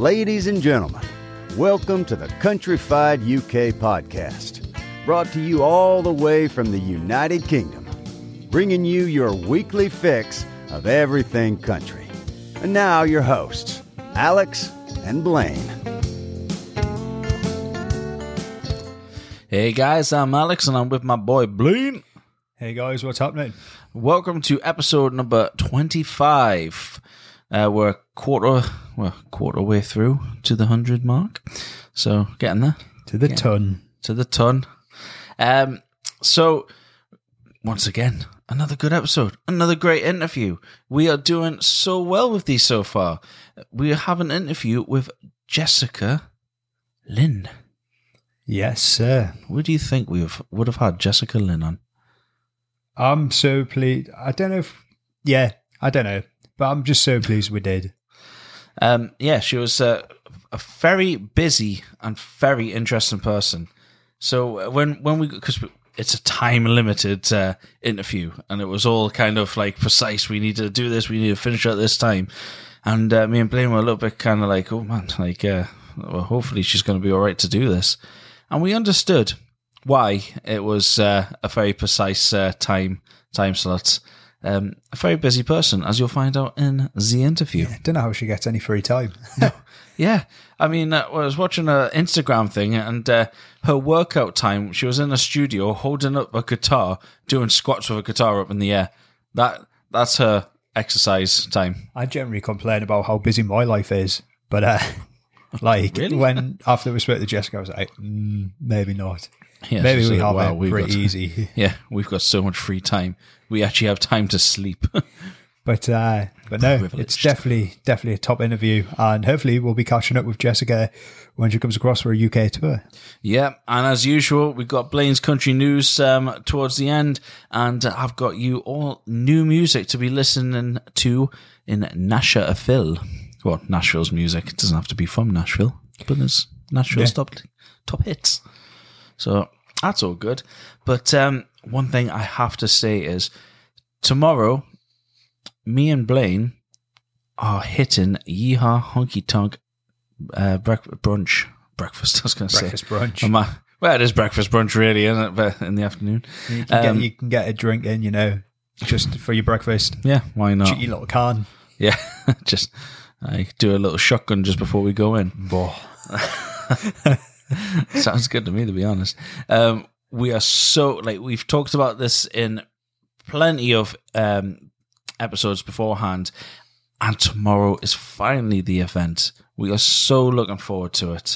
Ladies and gentlemen, welcome to the Countryfied UK podcast, brought to you all the way from the United Kingdom, bringing you your weekly fix of everything country. And now your hosts, Alex and Blaine. Hey guys, I'm Alex and I'm with my boy Blaine. Hey guys, what's happening? Welcome to episode number 25. We're a quarter way through to the 100 mark, so getting there. To the ton. So once again, another good episode, another great interview. We are doing so well with these so far. We have an interview with Jessica Lynn. Yes, sir. What do you think we would have had Jessica Lynn on? I'm so pleased. I don't know. But I'm just so pleased we did. She was a very busy and very interesting person. So because it's a time limited interview, and it was all kind of like precise. We need to do this. We need to finish at this time. And me and Blaine were a little bit kind of like, oh man, well, hopefully she's going to be all right to do this. And we understood why it was a very precise time slot. A very busy person, as you'll find out in the interview. Yeah, don't know how she gets any free time. Yeah. I mean, I was watching an Instagram thing, and her workout time, she was in a studio holding up a guitar, doing squats with a guitar up in the air. That's her exercise time. I generally complain about how busy my life is, but Really? when after we spoke to Jessica, I was like, maybe not. Yeah, maybe so we have wow, it pretty easy. Yeah, we've got so much free time. We actually have time to sleep. But no, it's definitely a top interview, and hopefully we'll be catching up with Jessica when she comes across for a UK tour. Yeah, and as usual, we've got Blaine's country news towards the end, and I've got you all new music to be listening to in Nashville. Well, Nashville's music. It doesn't have to be from Nashville, but it's Nashville's top hits. So that's all good. But one thing I have to say is tomorrow, me and Blaine are hitting Yeehaw Honky Tonk brunch. Breakfast, I was going to say. Breakfast brunch. Well, it is breakfast brunch, really, isn't it? But in the afternoon. You can get a drink in, just for your breakfast. Yeah, why not? Cheeky little can. Yeah, just do a little shotgun just before we go in. Sounds good to me, to be honest. We are so, we've talked about this in plenty of episodes beforehand, and tomorrow is finally the event. We are so looking forward to it.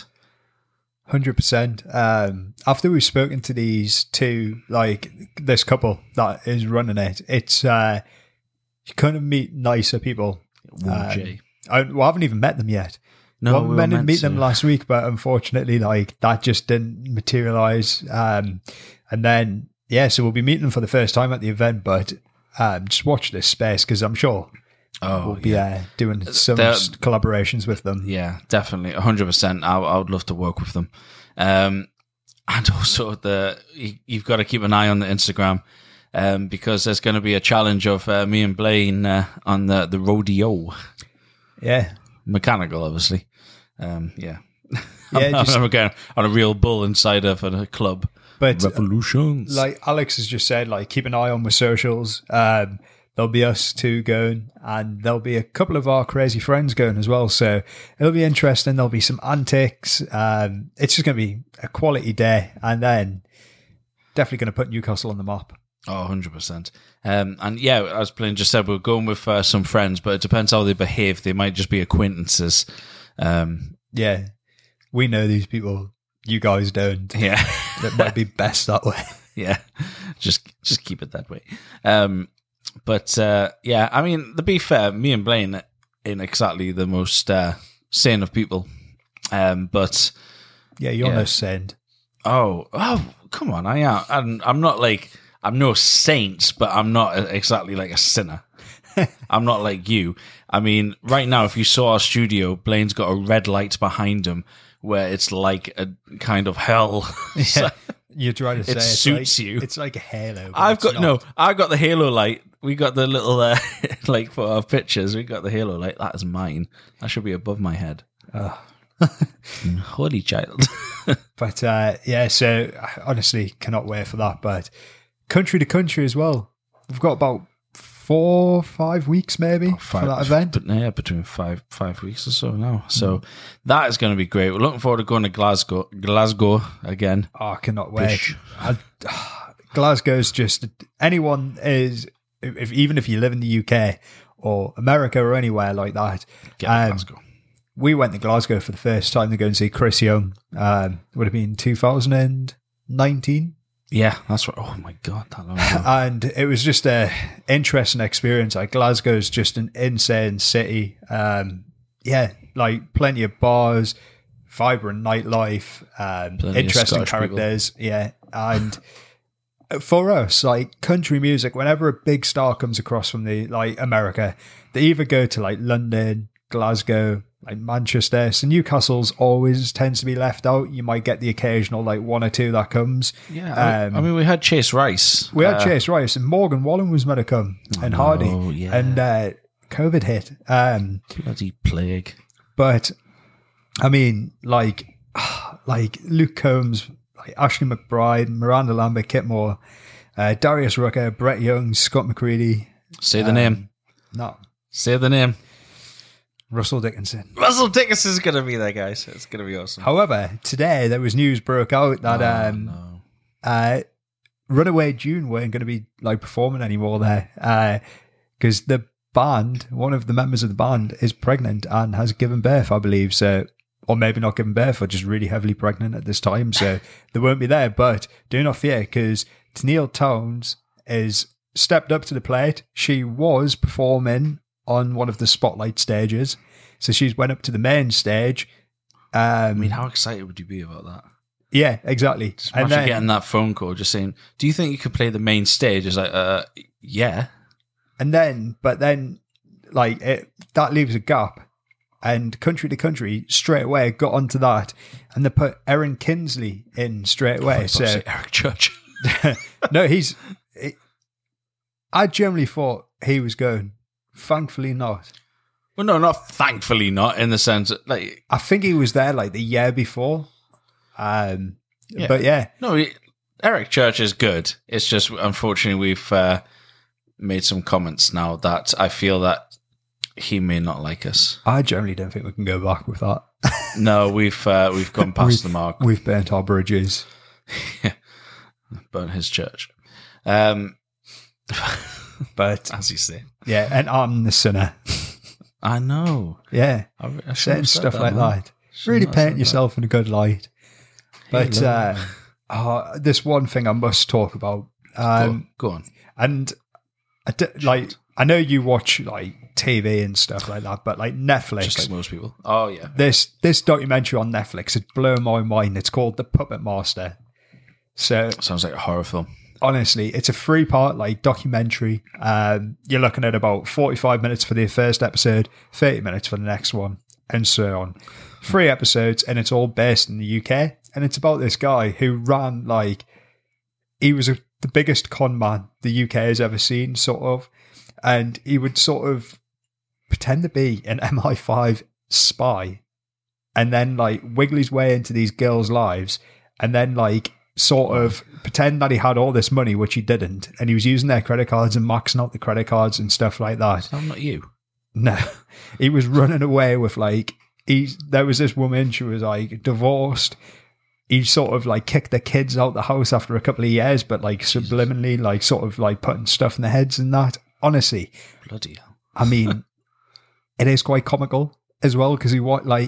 100%. After we've spoken to these two, this couple that is running it, it's you kind of meet nicer people. I haven't even met them yet. No, we were meant to meet them last week, but unfortunately, that just didn't materialize. And then, so we'll be meeting them for the first time at the event, but just watch this space, because I'm sure we'll be doing some collaborations with them. Yeah, definitely, 100%. I would love to work with them. And also, you've got to keep an eye on the Instagram, because there's going to be a challenge of me and Blaine on the rodeo. Yeah. Mechanical, obviously. I'm just going on a real bull inside of a club. But Revolutions. Like Alex has just said, keep an eye on my socials. There'll be us two going, and there'll be a couple of our crazy friends going as well. So it'll be interesting. There'll be some antics. It's just going to be a quality day, and then definitely going to put Newcastle on the map. Oh, 100%. As Blaine just said, we're going with some friends, but it depends how they behave. They might just be acquaintances. We know these people. You guys don't. Yeah. It might be best that way. Yeah. Just keep it that way. I mean, to be fair, me and Blaine ain't exactly the most sane of people. But you're no saint. Oh, come on. I am. I'm not I'm no saint, but I'm not exactly like a sinner. I'm not like you. I mean, right now, if you saw our studio, Blaine's got a red light behind him where it's like a kind of hell. Yeah. You're trying to say it suits you. It's like a halo. I've got the halo light. We got the little for our pictures. We got the halo light. That is mine. That should be above my head. Holy child. But yeah, so I honestly cannot wait for that. But country to country as well. We've got about 4 or 5 weeks maybe for that event. But yeah, between five weeks or so now. So that is going to be great. We're looking forward to going to Glasgow again. Oh, I cannot wait. Glasgow's just, anyone is, even if you live in the UK or America or anywhere like that. Get to Glasgow. We went to Glasgow for the first time to go and see Chris Young. Would have been 2019. Yeah, that's right. Oh my God, that long ago. And it was just a interesting experience. Like, Glasgow's just an insane city. Yeah, like plenty of bars, vibrant nightlife, interesting characters. People. Yeah, and for us, like country music, whenever a big star comes across from the like America, they either go to like London, Glasgow, like Manchester. So Newcastle's always tends to be left out. You might get the occasional like one or two that comes. Yeah, I mean, we had Chase Rice. We had Chase Rice, and Morgan Wallen was meant to come, and Hardy, and COVID hit. Bloody plague. But I mean, like Luke Combs, like Ashley McBride, Miranda Lambert, Kit Moore, Darius Rucker, Brett Young, Scott McCready. Say the name. No. Say the name. Russell Dickinson. Russell Dickinson is going to be there, guys. It's going to be awesome. However, today there was news broke out that Runaway June weren't going to be like performing anymore there because the band, one of the members of the band, is pregnant and has given birth, I believe. So, or maybe not given birth, or just really heavily pregnant at this time. So they won't be there. But do not fear, because Tennille Townes is stepped up to the plate. She was performing on one of the spotlight stages, so she's went up to the main stage. I mean, how excited would you be about that? Yeah, exactly. Just imagine getting that phone call just saying, do you think you could play the main stage? It's like, yeah. And then, but then, like, that leaves a gap, and Country to Country straight away got onto that, and they put Aaron Kinsley in straight away. So Eric Church. No, I generally thought he was going. Thankfully not. Well, no, not thankfully not, in the sense that, like, I think he was there like the year before. But yeah. No, Eric Church is good. It's just, unfortunately, we've made some comments now that I feel that he may not like us. I generally don't think we can go back with that. No, we've gone past the mark. We've burnt our bridges. Yeah. Burnt his church. But as you say, yeah, and I'm the sinner. I know. Yeah, I saying stuff like that. Really paint yourself in a good light. But this one thing I must talk about. Go on. And I know you watch like TV and stuff like that, but like Netflix, just like most people. Oh yeah. This documentary on Netflix, it's blown my mind. It's called The Puppet Master. So sounds like a horror film. Honestly, it's a 3-part like documentary. You're looking at about 45 minutes for the first episode, 30 minutes for the next one, and so on. 3 episodes, and it's all based in the UK. And it's about this guy who ran he was the biggest con man the UK has ever seen, sort of. And he would sort of pretend to be an MI5 spy, and then like wiggle his way into these girls' lives, and then like sort of pretend that he had all this money, which he didn't, and he was using their credit cards and maxing out the credit cards and stuff like that. I'm not you. No, he was running away with there was this woman, she was like divorced. He sort of like kicked the kids out the house after a couple of years, but like subliminally, like sort of like putting stuff in their heads and that. Honestly, bloody hell. I mean, it is quite comical as well, because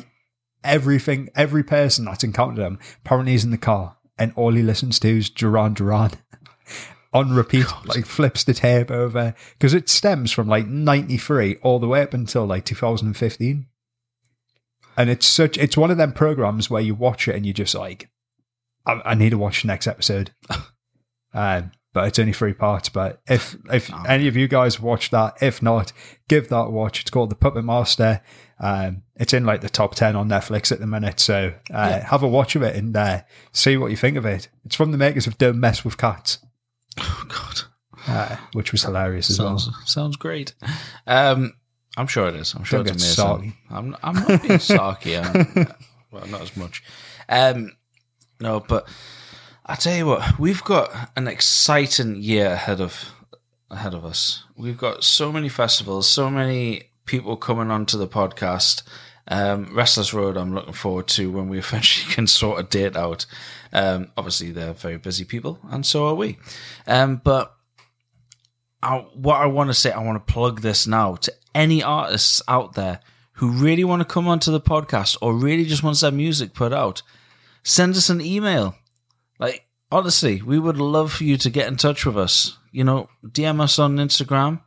every person that's encountered him apparently is in the car, and all he listens to is Duran Duran on repeat. God. Like flips the tape over, because it stems from like 93 all the way up until like 2015. And it's one of them programs where you watch it and you just like, I need to watch the next episode. But it's only 3 parts. But if any of you guys watch that, if not, give that a watch. It's called The Puppet Master. It's in like the top 10 on Netflix at the minute. So have a watch of it and see what you think of it. It's from the makers of Don't Mess with Cats. Oh, God. Which was hilarious as well. Sounds great. I'm sure it is. I'm sure Don't it's get amazing. I'm not being sarky. Well, not as much. No, but I tell you what, we've got an exciting year ahead of us. We've got so many festivals, so many people coming onto the podcast. Restless Road, I'm looking forward to when we eventually can sort a date out. Obviously, they're very busy people, and so are we. But what I want to say, I want to plug this now to any artists out there who really want to come onto the podcast or really just wants their music put out. Send us an email. Like, honestly, we would love for you to get in touch with us. You know, DM us on Instagram.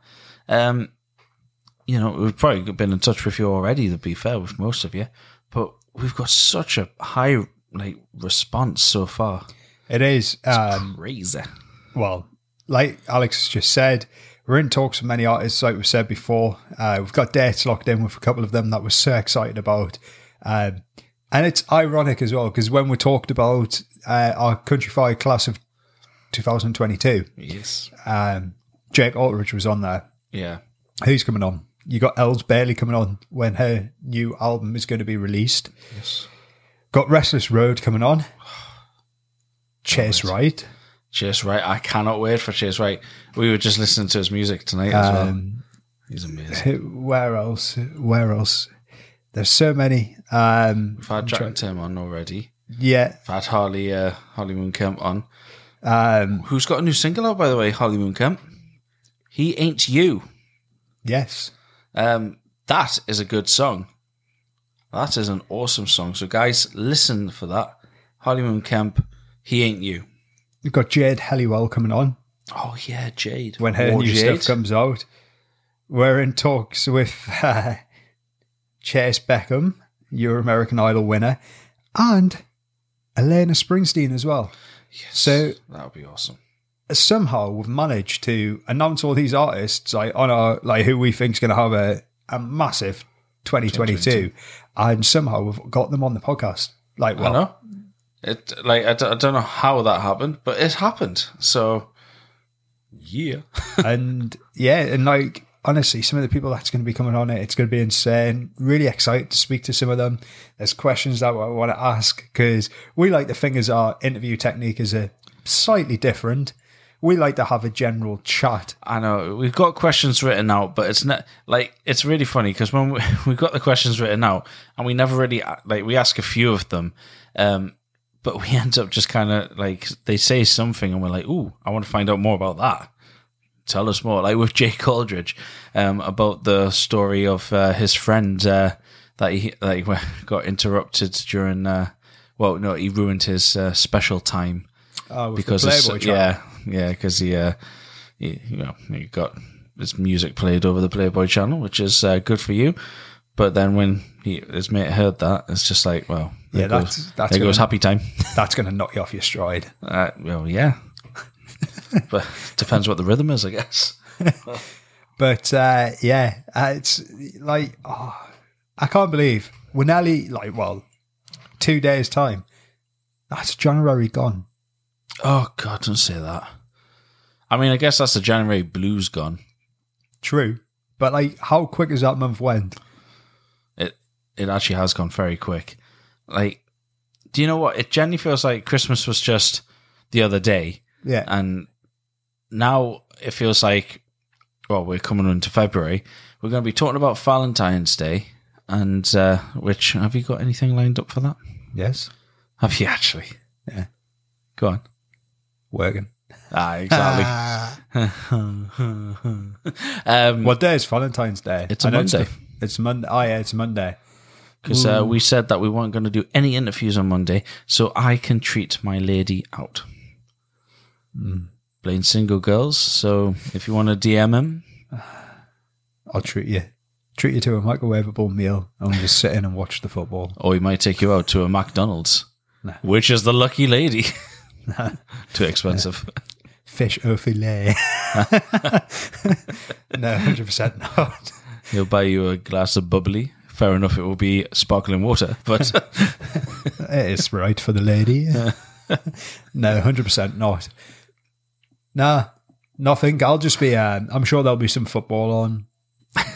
You know, we've probably been in touch with you already, to be fair, with most of you. But we've got such a high response so far. It is. Crazy. Well, like Alex just said, we're in talks with many artists, like we said before. We've got dates locked in with a couple of them that we're so excited about. And it's ironic as well, because when we talked about our Countryfied class of 2022, yes, Jake Aldridge was on there. Yeah. Who's coming on? You got Els Bailey coming on when her new album is going to be released. Yes. Got Restless Road coming on. Chase Wright. Chase Wright. I cannot wait for Chase Wright. We were just listening to his music tonight as well. He's amazing. Where else? There's so many. We've had Jack and Tim on already. Yeah. We've had Holly Moon Kemp on. Who's got a new single out, by the way, Holly Moon Kemp? He Ain't You. Yes. That is a good song. That is an awesome song. So, guys, listen for that. Holly Moon Kemp, He Ain't You. We've got Jade Helliwell coming on. Oh, yeah, Jade. When her new stuff comes out. We're in talks with Chase Beckham, your American Idol winner, and Elena Springsteen as well. Yes, so that would be awesome. Somehow we've managed to announce all these artists on our who we think is going to have a massive 2022, and somehow we've got them on the podcast. I know. I don't know how that happened, but it happened. So, yeah. and honestly, some of the people that's going to be coming on it's going to be insane. Really excited to speak to some of them. There's questions that I want to ask because we like to think our interview technique is a slightly different. We like to have a general chat. I know we've got questions written out, but it's not it's really funny because when we've got the questions written out and we never really we ask a few of them, but we end up just kind of they say something and we're like, ooh, I want to find out more about that. Tell us more. Like with Jake Aldridge, about the story of his friend that he got interrupted during. He ruined his special time because the Playboy channel. because he got his music played over the Playboy channel, which is good for you. But then when his mate heard that, it's just like, well, there goes happy time. That's going to knock you off your stride. Well, yeah. But depends what the rhythm is, I guess. But it's I can't believe we're nearly 2 days time. That's January gone. Oh God, don't say that. I mean, I guess that's the January blues gone. True, but how quick has that month went? It actually has gone very quick. Do you know what? It generally feels like Christmas was just the other day. Yeah, and now it feels like, we're coming into February. We're going to be talking about Valentine's Day, and which, have you got anything lined up for that? Yes. Have you actually? Yeah. Go on. Working. Exactly. What day is Valentine's Day? It's a Monday. It's Monday. Oh, yeah, it's Monday. Because we said that we weren't going to do any interviews on Monday, so I can treat my lady out. Playing single girls, so if you want to DM him, I'll treat you to a microwavable meal and we'll just sit in and watch the football. Or he might take you out to a McDonald's, which is the lucky lady. Too expensive. Fish au filet. No, 100% not. He'll buy you a glass of bubbly. Fair enough, it will be sparkling water, but it is right for the lady. No, 100% not. Nah, nothing. I'll just be. I'm sure there'll be some football on.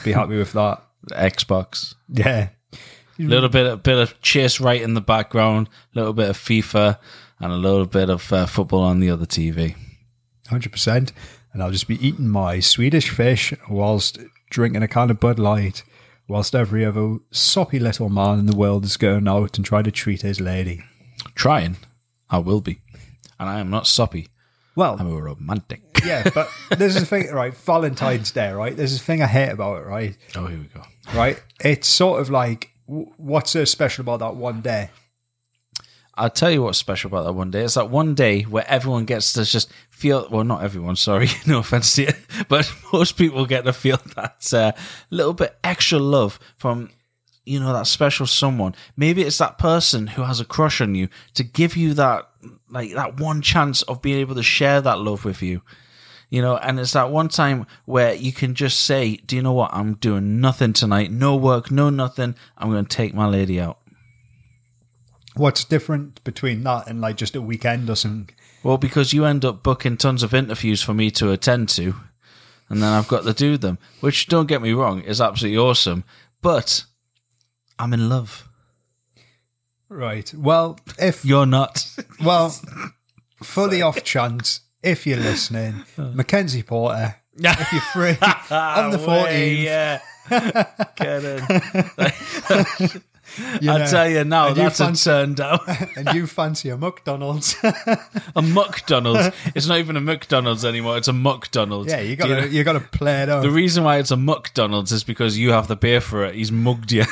Be happy with that. Xbox. Yeah. A little bit of Chase Wright in the background, a little bit of FIFA, and a little bit of football on the other TV. 100%. And I'll just be eating my Swedish fish whilst drinking a can of Bud Light, whilst every other soppy little man in the world is going out and trying to treat his lady. Trying. I will be. And I am not soppy. Well, I'm a romantic. yeah, but this is the thing, right? Valentine's Day, right? There's a thing I hate about it, right? Oh, here we go. Right? It's sort of like, what's so special about that one day? I'll tell you what's special about that one day. It's that one day where everyone gets to just feel, well, not everyone, sorry, no offense to you, but most people get to feel that little bit extra love from, you know, that special someone. Maybe it's that person who has a crush on you to give you that, like, that one chance of being able to share that love with you. You know, and it's that one time where you can just say, do you know what? I'm doing nothing tonight. No work, no nothing. I'm going to take my lady out. What's different between that and like just a weekend or something? Well, because you end up booking tons of interviews for me to attend to, and then I've got to do them, which, don't get me wrong, is absolutely awesome, but I'm in love. Right. Well, if You're not. well, for the off chance, if you're listening, Mackenzie Porter, if you're free on the 14th, Yeah. Get in. you I'll know, tell you now, and you that's a fancy- turn down. and you fancy a McDonald's, A McDonald's. It's not even a McDonald's anymore. It's a McDonald's. yeah, you got to play it up. The reason why it's a McDonald's is because you have to pay for it. He's mugged you.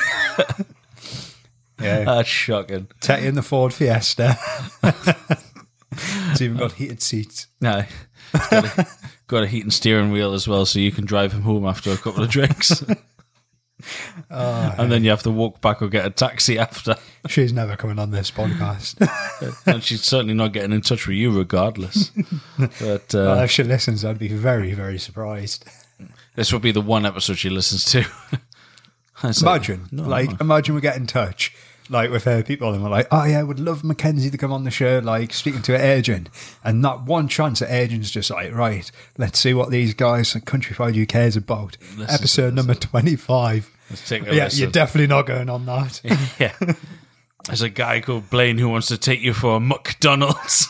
Yeah, That's shocking. take you in the Ford Fiesta. It's even got heated seats. No, it's got a heating steering wheel as well, so you can drive him home after a couple of drinks. And then you have to walk back or get a taxi after. She's never coming on this podcast. And she's certainly not getting in touch with you regardless. But Well, if she listens, I'd be very, very surprised. this will be the one episode she listens to. It's Imagine, no. imagine we get in touch, like with her people, and we're like, oh yeah, would love Mackenzie to come on the show, like speaking to an agent, and that one chance that agent's just like, right, let's see what these guys at Countrified UK is about. Listen Episode number 25. Let's take a Yeah, listen. you're definitely not going on that. Yeah. There's a guy called Blaine who wants to take you for a McDonald's.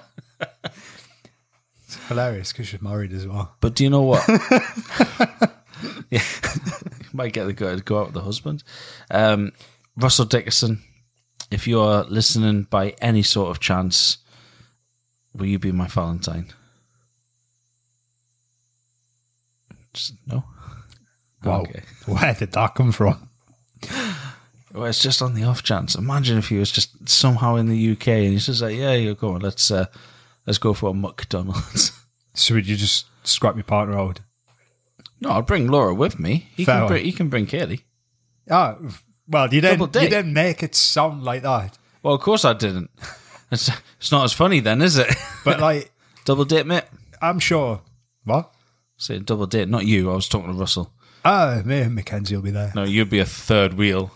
It's hilarious because she's married as well. But do you know what? Yeah. Might get the guy to go out with the husband. Russell Dickerson, if you are listening by any sort of chance, will you be my Valentine? Just no? Wow. Okay. Where did that come from? Well, it's just on the off chance. Imagine if he was just somehow in the UK and he's just like, yeah, you're going, let's go for a McDonald's. So would you just scrap your partner out? No, I'll bring Laura with me. He Fair can bring Kaylee. Ah, well, you Double date. didn't make it sound like that. Well, of course I didn't. It's not as funny then, is it? But like, Double date, mate. I'm sure. What? Saying double date, not you. I was talking to Russell. Me and Mackenzie will be there. No, you'd be a third wheel.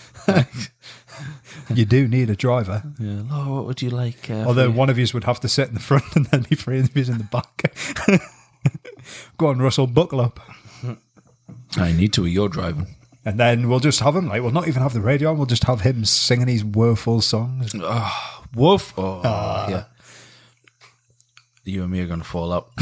You do need a driver. Yeah. Laura, what would you like? Although one of you would have to sit in the front and then the three of you in the back. Go on, Russell, buckle up. I need to. You're driving. And then we'll just have him, like, we'll not even have the radio on, we'll just have him singing these woeful songs. Woof. Oh, yeah. You and me are going to fall out.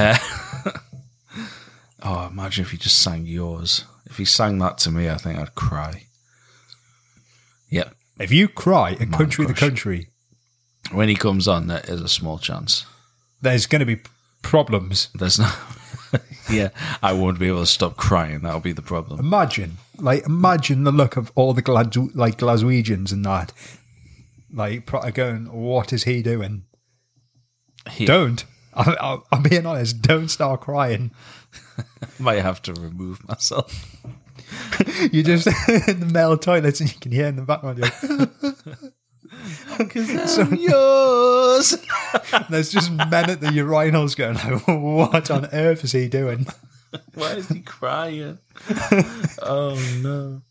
Imagine if he just sang yours. If he sang that to me, I think I'd cry. Yep. If you cry at Country the crush. Country, When he comes on, there is a small chance. there's going to be problems. There's no... Yeah, I won't be able to stop crying. That'll be the problem. Imagine the look of all the Glaswegians and that. Like, going, what is he doing? Don't. I'm being honest, don't start crying. Might have to remove myself. You just in the male toilets and you can hear in the background, I'm yours. there's just men at the urinals going, like, what on earth is he doing? Why is he crying? Oh no.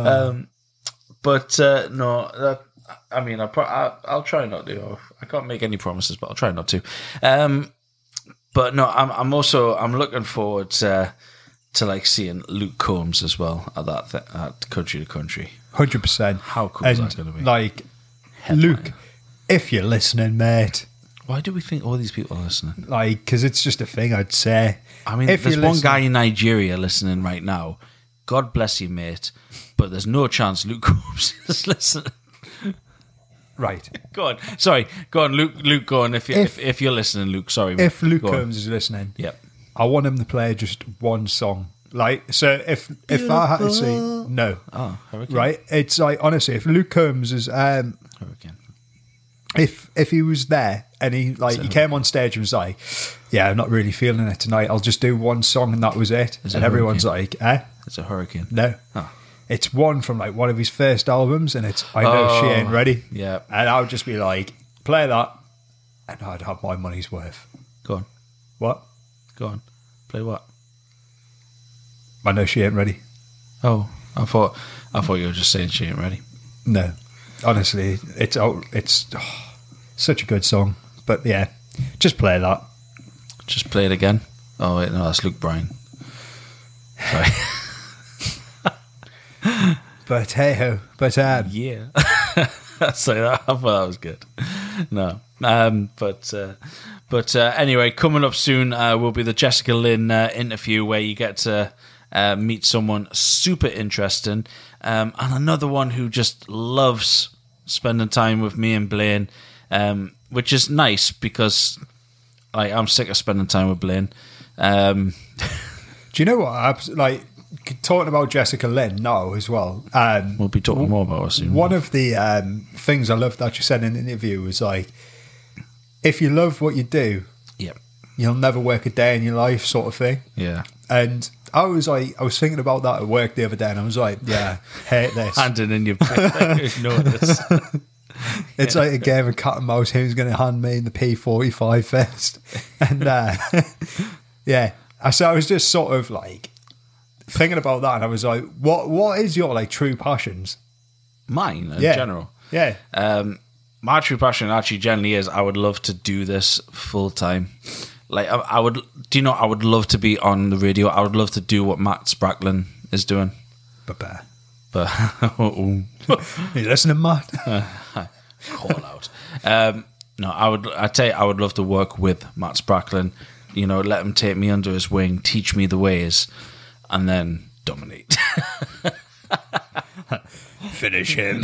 But no. I mean, I'll try not to. I can't make any promises, but I'll try not to. But no, I'm looking forward to to like seeing Luke Combs as well at that at Country to Country. 100%. How cool is that going to be? Like, Headline. Luke, if you're listening, mate, Why do we think all these people are listening? like, because it's just a thing, I'd say. I mean, if there's you're one listening- guy in Nigeria listening right now. God bless you, mate. But there's no chance Luke Combs is listening. Right. Go on. Sorry. Go on, Luke. Luke, go on. If you're listening, Luke. Sorry. mate. If Luke Go on. Combs is listening, Yep. I want him to play just one song. Like, so if I had to say no, Oh, Hurricane. right, it's like, honestly, if Luke Combs is Hurricane. if he was there and he came on stage and was like, yeah, I'm not really feeling it tonight, I'll just do one song and that was it. Is it And everyone's Hurricane? like, It's a hurricane. no. Oh. It's one from like one of his first albums, and it's I Know She Ain't Ready. Yeah. And I would just be like, play that, and I'd have my money's worth. Go on. What? Go on. Play what? I Know She Ain't Ready. Oh, I thought you were just saying she ain't ready. No, honestly, it's such a good song. But yeah, just play that. Just play it again. Oh wait, no, that's Luke Bryan. Sorry. But hey ho. But Yeah. So I thought that was good. No. But anyway, coming up soon will be the Jessica Lynn interview where you get to meet someone super interesting and another one who just loves spending time with me and Blaine, which is nice because I'm sick of spending time with Blaine. do you know what? Like, talking about Jessica Lynn now as well. We'll be talking more about her soon. One of the things I loved that you said in the interview was like, if you love what you do, Yeah. you'll never work a day in your life, sort of thing. Yeah. And I was thinking about that at work the other day, and I was like, yeah, hate this. Handing in your notice. It's like a game of cat and mouse. Who's going to hand me the P45 first? And yeah, so I was just sort of like thinking about that, and I was like, what is your like true passions? Mine in Yeah. general. Yeah, My true passion actually generally is I would love to do this full time. Like I would, do you know? I would love to be on the radio. I would love to do what Matt Spracklin is doing. but But you listening, Matt? call out. No, I'd say I would love to work with Matt Spracklin. You know, let him take me under his wing, teach me the ways, and then dominate. Finish him.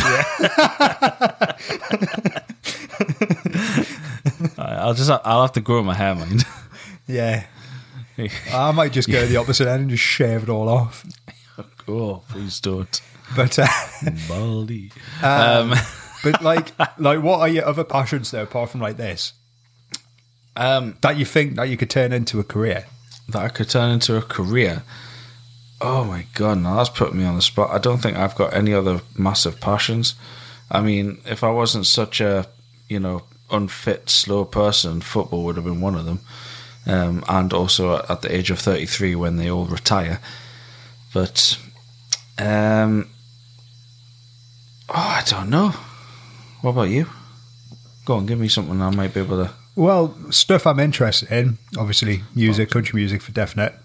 I'll have to grow my hair, mind. Yeah, I might just go the opposite end and just shave it all off. Oh, please don't. But Baldy. but like what are your other passions though, apart from like this, that you think that you could turn into a career? That I could turn into a career. Oh my god, now that's putting me on the spot. I don't think I've got any other massive passions. I mean, if I wasn't such a, unfit, slow person, football would have been one of them. And also at the age of 33 when they all retire. But, I don't know. What about you? Go on, give me something I might be able to... Well, stuff I'm interested in, obviously music, country music for definite.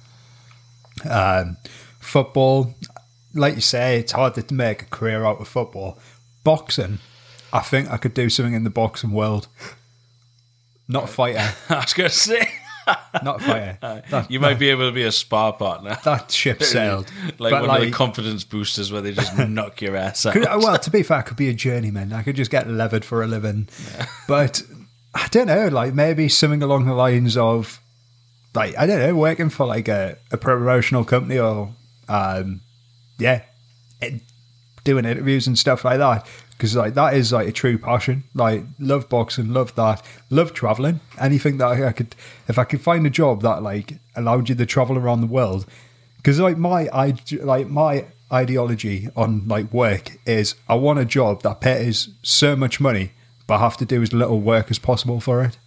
Football, like you say, it's hard to make a career out of football. Boxing, I think I could do something in the boxing world. Not a fighter. I was going to say... Not a fighter. You might be able to be a spar partner. That ship sailed. Like But one of the confidence boosters where they just knock your ass out. Well, to be fair, I could be a journeyman. I could just get levered for a living. But I don't know, like maybe something along the lines of, like, I don't know, working for like a promotional company or, doing interviews and stuff like that. Because like that is like a true passion. Like, love boxing, love that, love traveling. Anything that I could, if I could find a job that like allowed you to travel around the world. Because like my ideology on like work is I want a job that pays so much money, but I have to do as little work as possible for it.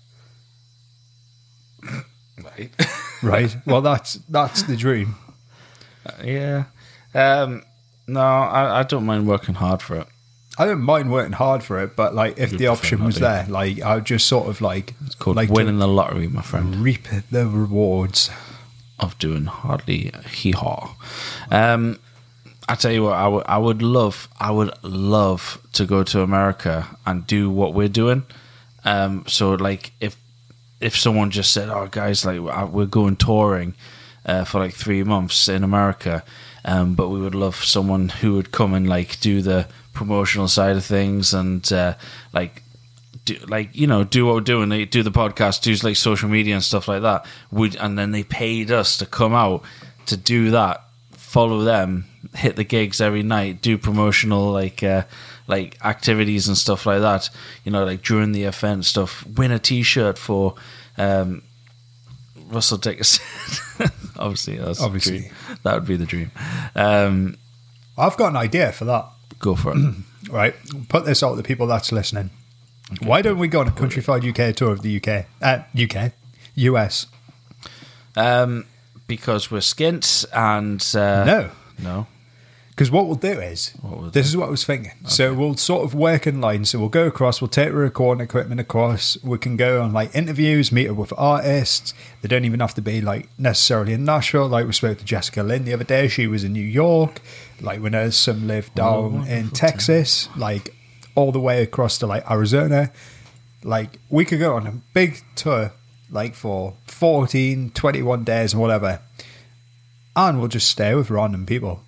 Right. Right. Well, that's the dream. Yeah. No, I don't mind working hard for it. I don't mind working hard for it, but like if You'd the prefer option not was to. there, like I would just sort of like It's called like winning the lottery, my friend. reap the rewards. of doing hardly hee-haw. I tell you what, I would love to go to America and do what we're doing. So like if someone just said, "Oh, guys, like we're going touring for like 3 months in America," but we would love someone who would come and like do the promotional side of things and do what we're doing. They do the podcast, do like social media and stuff like that. And then they paid us to come out to do that, follow them, hit the gigs every night, do promotional like activities and stuff like that. Like during the event stuff, win a T-shirt for Russell Dickerson. Obviously, the dream. That would be the dream. I've got an idea for that. Go for it. Right, put this out to the people that's listening. Okay. Why don't we go on a Countryfied UK tour of the US? Because we're skint and no. Because what we'll do is, this is what I was thinking. Okay. So we'll sort of work in line. So we'll go across, we'll take the recording equipment across. We can go on like interviews, meet up with artists. They don't even have to be like necessarily in Nashville. Like we spoke to Jessica Lynn the other day. She was in New York. Like we know some live down in Texas, like all the way across to like Arizona. Like we could go on a big tour like for 14, 21 days or whatever. And we'll just stay with random people.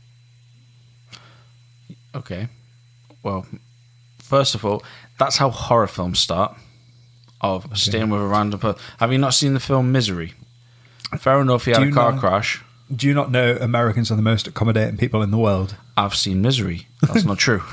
Okay. Well, first of all, that's how horror films start. Of staying with a random person. Have you not seen the film Misery? Fair enough, he had a car crash. Do you not know Americans are the most accommodating people in the world? I've seen Misery. That's not true.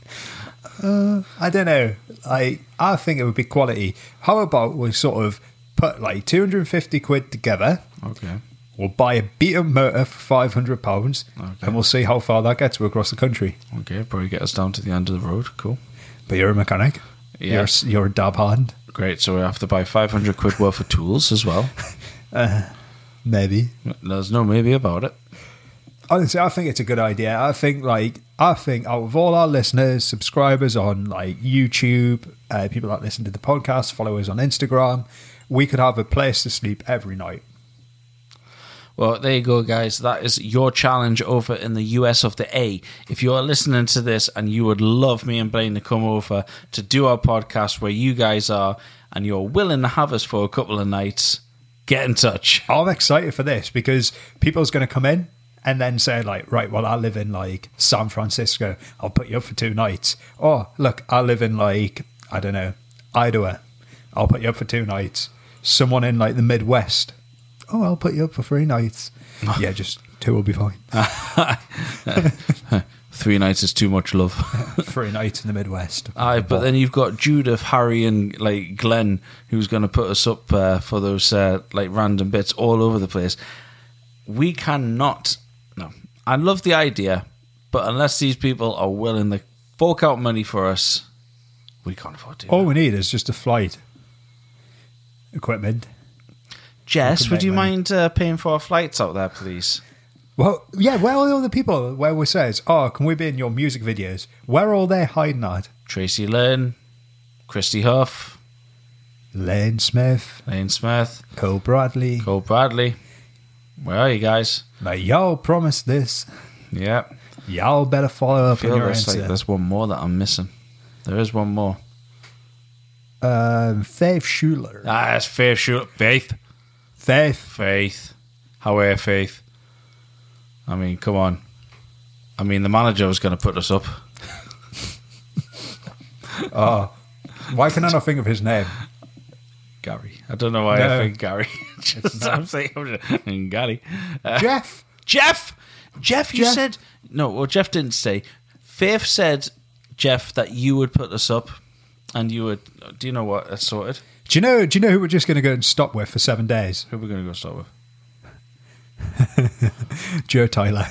I don't know. I think it would be quality. How about we sort of put like 250 quid together? Okay. We'll buy a beat-up motor for £500, and we'll see how far that gets across the country. Okay, probably get us down to the end of the road. Cool. But you're a mechanic. Yeah. You're a dab hand. Great, so we have to buy 500 quid worth of tools as well. Maybe. There's no maybe about it. Honestly, I think it's a good idea. I think out of all our listeners, subscribers on like YouTube, people that listen to the podcast, followers on Instagram, we could have a place to sleep every night. Well, there you go, guys. That is your challenge over in the US of the A. If you're listening to this and you would love me and Blaine to come over to do our podcast where you guys are and you're willing to have us for a couple of nights, get in touch. I'm excited for this because people's going to come in and then say like, right, well, I live in like San Francisco. I'll put you up for 2 nights. Or look, I live in like, I don't know, Idaho. I'll put you up for 2 nights. Someone in like the Midwest. Oh, I'll put you up for 3 nights. Yeah, just 2 will be fine. 3 nights is too much love. 3 nights in the Midwest. Aye, but then you've got Judith, Harry, and like Glenn, who's going to put us up for those like random bits all over the place. We cannot. No, I love the idea, but unless these people are willing to fork out money for us, we can't afford to. All we need is just a flight, equipment. Jess, would you mind paying for our flights out there, please? Well, yeah, where are all the people where we says, oh, can we be in your music videos? Where are all they hiding at? Tracy Lynn, Christy Huff, Lane Smith, Cole Bradley. Where are you guys? Now, y'all promised this. Yeah. Y'all better follow up on your answer. Like there's one more that I'm missing. There is one more. Faith Schuler. Ah, it's Faith Schuler. Faith. How are you, Faith? I mean, come on. I mean, the manager was going to put us up. Oh, why can I not think of his name? Gary. I don't know why I think Gary. I'm saying Gary. Jeff, you said... No, well, Jeff didn't say. Faith said, Jeff, that you would put us up and you would... Do you know what? That's sorted. Do you know who we're just going to go and stop with for 7 days? Who are we going to go stop with? Joe Tyler.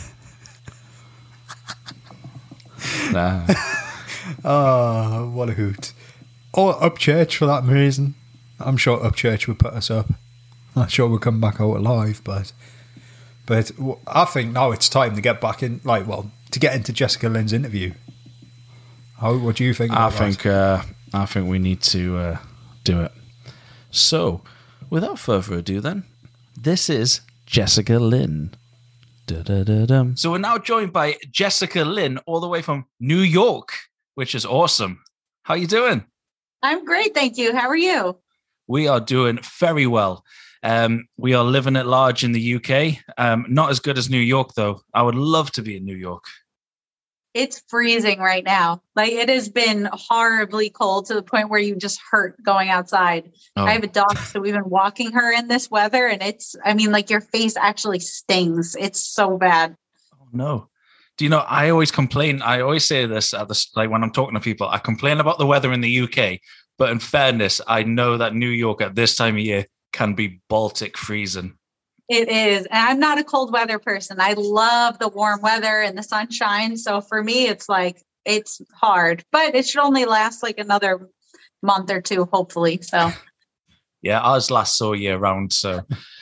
Nah. Oh, what a hoot. Or Upchurch for that reason. I'm sure Upchurch would put us up. I'm not sure we'll come back out alive, but I think now it's time to get back in, to get into Jessica Lynn's interview. What do you think? I think we need to do it. So, without further ado then, this is Jessica Lynn. Da-da-da-dum. So we're now joined by Jessica Lynn, all the way from New York, which is awesome. How you doing? I'm great, thank you. How are you? We are doing very well. We are living at large in the UK. Not as good as New York, though. I would love to be in New York. It's freezing right now. Like, it has been horribly cold to the point where you just hurt going outside. Oh. I have a dog, so we've been walking her in this weather, and like your face actually stings. It's so bad. Oh, no. Do you know, I always complain. I always say this like when I'm talking to people, I complain about the weather in the UK. But in fairness, I know that New York at this time of year can be Baltic freezing. It is. And I'm not a cold weather person. I love the warm weather and the sunshine. So for me, it's hard, but it should only last like another month or two, hopefully. So yeah, ours lasts all year round. So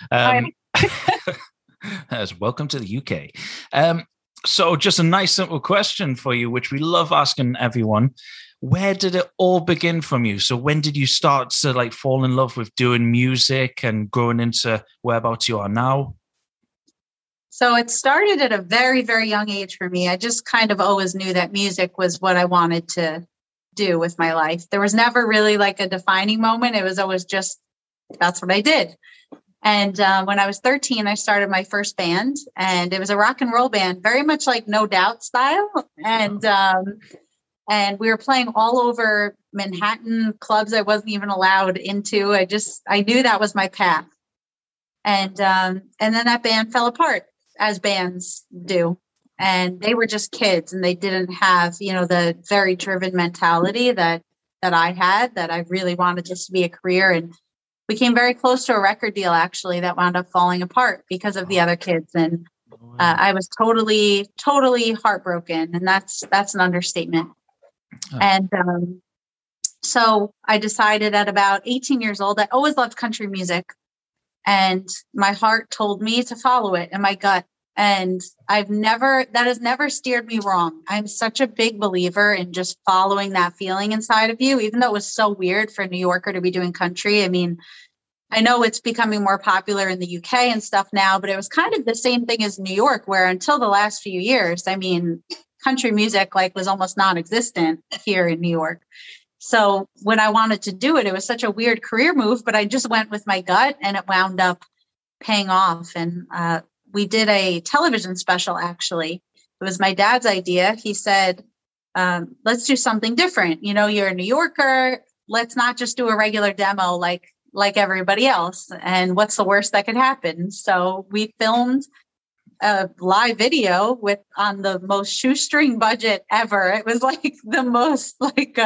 welcome to the UK. So just a nice simple question for you, which we love asking everyone. Where did it all begin from you? So when did you start to like fall in love with doing music and growing into whereabouts you are now? So it started at a very, very young age for me. I just kind of always knew that music was what I wanted to do with my life. There was never really like a defining moment. It was always just, that's what I did. And when I was 13, I started my first band, and it was a rock and roll band, very much like No Doubt style. And we were playing all over Manhattan, clubs I wasn't even allowed into. I knew that was my path. And then that band fell apart, as bands do. And they were just kids, and they didn't have, the very driven mentality that I had, that I really wanted this to be a career. And we came very close to a record deal, actually, that wound up falling apart because of the other kids. And I was totally, totally heartbroken. And that's an understatement. Oh. And so I decided at about 18 years old, I always loved country music, and my heart told me to follow it, and my gut. And that has never steered me wrong. I'm such a big believer in just following that feeling inside of you, even though it was so weird for a New Yorker to be doing country. I mean, I know it's becoming more popular in the UK and stuff now, but it was kind of the same thing as New York, where until the last few years, I mean, country music was almost non-existent here in New York. So when I wanted to do it, it was such a weird career move, but I just went with my gut, and it wound up paying off. And we did a television special, actually. It was my dad's idea. He said, let's do something different. You're a New Yorker. Let's not just do a regular demo like everybody else. And what's the worst that could happen? So we filmed a live video on the most shoestring budget ever. It was like the most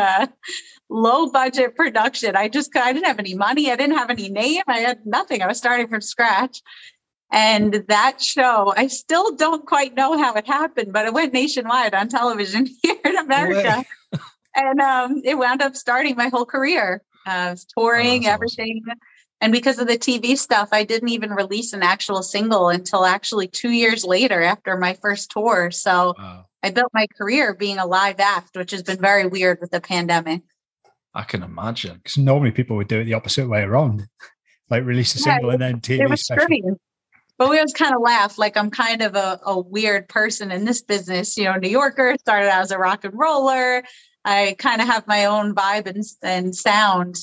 low budget production. I didn't have any money. I didn't have any name. I had nothing. I was starting from scratch. And that show, I still don't quite know how it happened, but it went nationwide on television here in America. And it wound up starting my whole career, touring, everything. Awesome. And because of the TV stuff, I didn't even release an actual single until actually 2 years later after my first tour. So I built my career being a live act, which has been very weird with the pandemic. I can imagine. Because normally people would do it the opposite way around, like release a single and then TV special. Strange. But we always kind of laugh, like I'm kind of a weird person in this business. New Yorker, started out as a rock and roller. I kind of have my own vibe and sound,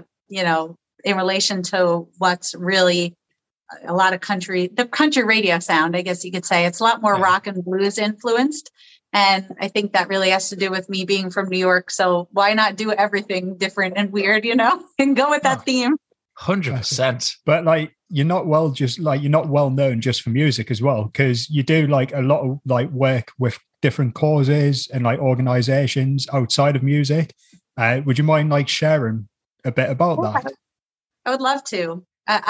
in relation to what's really a lot of the country radio sound, I guess you could say. It's a lot more rock and blues influenced. And I think that really has to do with me being from New York. So why not do everything different and weird, and go with that theme? 100%. But you're not well known just for music as well, because you do a lot of work with different causes and organizations outside of music. Would you mind sharing a bit about that? I would love to.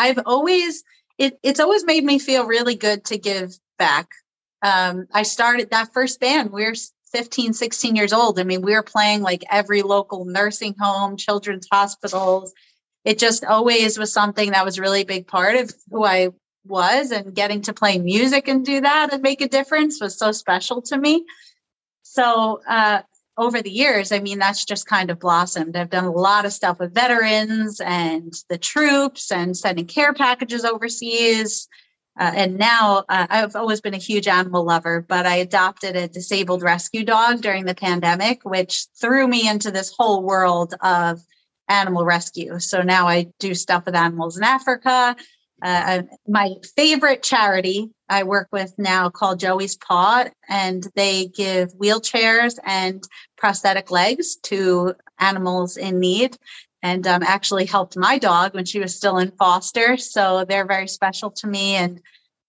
It's always made me feel really good to give back. I started that first band. We were 15, 16 years old. I mean, we were playing every local nursing home, children's hospitals. It just always was something that was a really big part of who I was, and getting to play music and do that and make a difference was so special to me. So, over the years, that's just kind of blossomed. I've done a lot of stuff with veterans and the troops and sending care packages overseas. And now I've always been a huge animal lover, but I adopted a disabled rescue dog during the pandemic, which threw me into this whole world of animal rescue. So now I do stuff with animals in Africa. My favorite charity I work with now called Joey's Paw, and they give wheelchairs and prosthetic legs to animals in need. And actually helped my dog when she was still in foster. So they're very special to me. And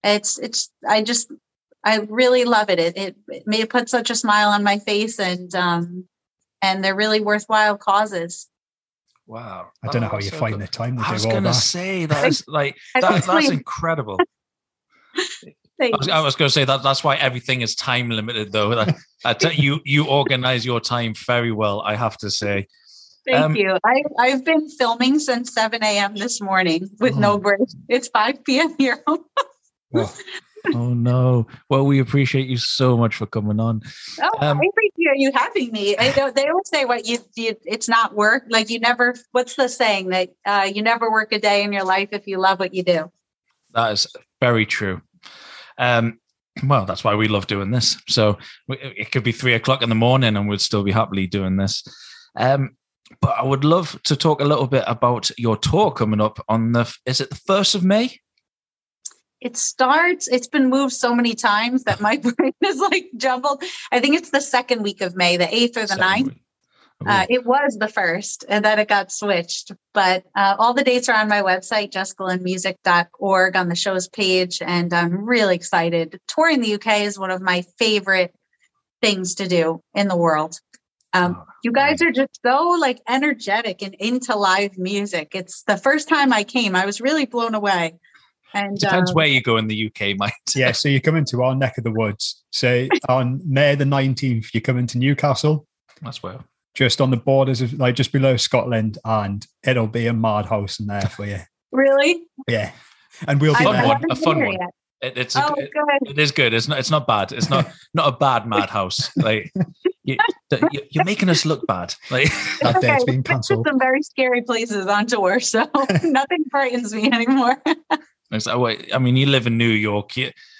I really love it. It may put such a smile on my face, and they're really worthwhile causes. Wow. I don't know how you find the time to do all that. I was going to say that's incredible. I was going to say that's why everything is time limited, though. You organize your time very well, I have to say. Thank you. I've been filming since 7 a.m. this morning with no break. It's 5 p.m. here. Oh no! Well, we appreciate you so much for coming on. I appreciate you having me. They always say, "What you it's not work. Like you never." What's the saying that you never work a day in your life if you love what you do? That is very true. Well, that's why we love doing this. So it could be 3:00 in the morning, and we'd still be happily doing this. But I would love to talk a little bit about your tour coming up on is it the 1st of May? It's been moved so many times that my brain is like jumbled. I think it's the 2nd week of May, the 8th or the 9th. It was the 1st, and then it got switched. But all the dates are on my website, jessicalynmusic.org, on the show's page. And I'm really excited. Touring the UK is one of my favorite things to do in the world. You guys are just so like energetic and into live music. It's the first time I came, I was really blown away. And depends where you go in the UK, mate. Yeah, so you come into our neck of the woods. So on May the 19th, you come into Newcastle. That's well. Just on the borders of like just below Scotland, and it'll be a madhouse in there for you. Really? Yeah. And we'll be a fun one. It is good. It's not bad. It's not a bad madhouse. Like you're making us look bad. Like that day's been cancelled. Some very scary places on tour, so nothing frightens me anymore. I mean, you live in New York,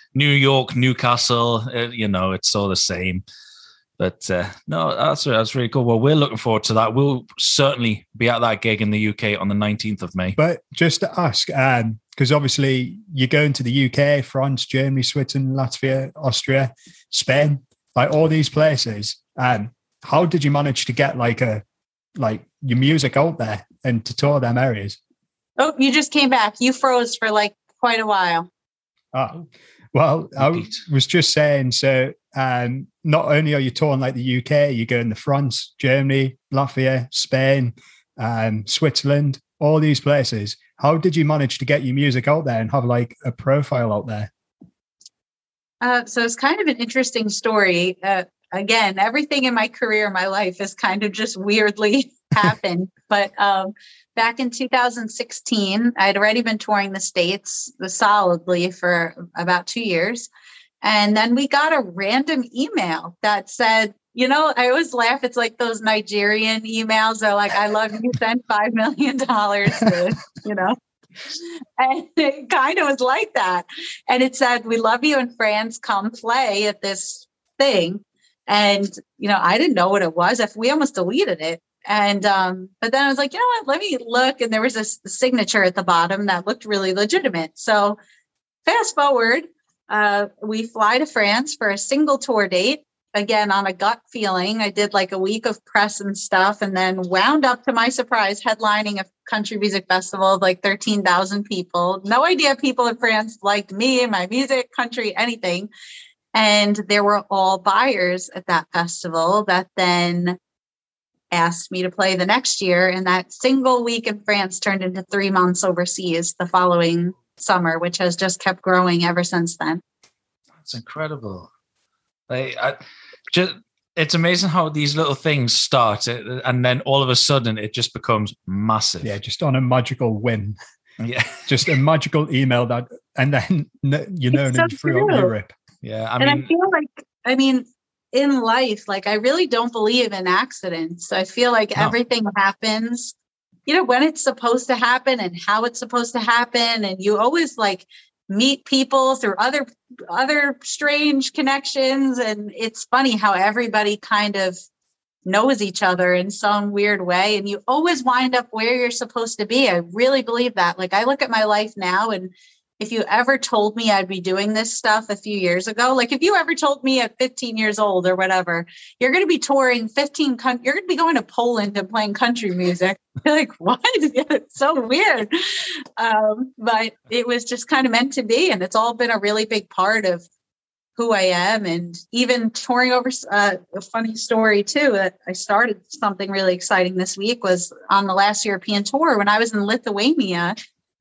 Newcastle. It's all the same. But no, that's really cool. Well, we're looking forward to that. We'll certainly be at that gig in the UK on the 19th of May. But just to ask, because obviously you're going to the UK, France, Germany, Switzerland, Latvia, Austria, Spain, like all these places. How did you manage to get your music out there and to tour them areas? Oh, you just came back. You froze for like quite a while. Oh, well, I was just saying, so not only are you touring like the UK, you're going to France, Germany, Latvia, Spain, Switzerland, all these places. How did you manage to get your music out there and have like a profile out there? So it's kind of an interesting story. Again, everything in my career, my life has kind of just weirdly happened. But back in 2016, I'd already been touring the States solidly for about 2 years. And then we got a random email that said, I always laugh. It's like those Nigerian emails. They're like, I love you, sent $5 million to, And it kind of was like that. And it said, we love you in France. Come play at this thing. And, I didn't know what it was. We almost deleted it. And, but then I was like, let me look. And there was a signature at the bottom that looked really legitimate. So fast forward, we fly to France for a single tour date. Again, on a gut feeling. I did like a week of press and stuff, and then wound up, to my surprise, headlining a country music festival of like 13,000 people. No idea people in France liked me and my music, country, anything. And there were all buyers at that festival that then asked me to play the next year. And that single week in France turned into 3 months overseas the following summer, which has just kept growing ever since then. That's incredible. It's amazing how these little things start and then all of a sudden it just becomes massive. Yeah, just on a magical whim. Yeah. Just a magical email and then, throughout Europe. Yeah. I feel like, in life, like I really don't believe in accidents. I feel like everything happens, when it's supposed to happen and how it's supposed to happen. And you always like meet people through other strange connections. And it's funny how everybody kind of knows each other in some weird way. And you always wind up where you're supposed to be. I really believe that. Like, I look at my life now, and if you ever told me I'd be doing this stuff a few years ago, like if you ever told me at 15 years old or whatever, you're going to be touring you're going to be going to Poland and playing country music. You're like, what? It's so weird. But it was just kind of meant to be. And it's all been a really big part of who I am. And even touring over, a funny story too, that I started something really exciting this week was on the last European tour. When I was in Lithuania,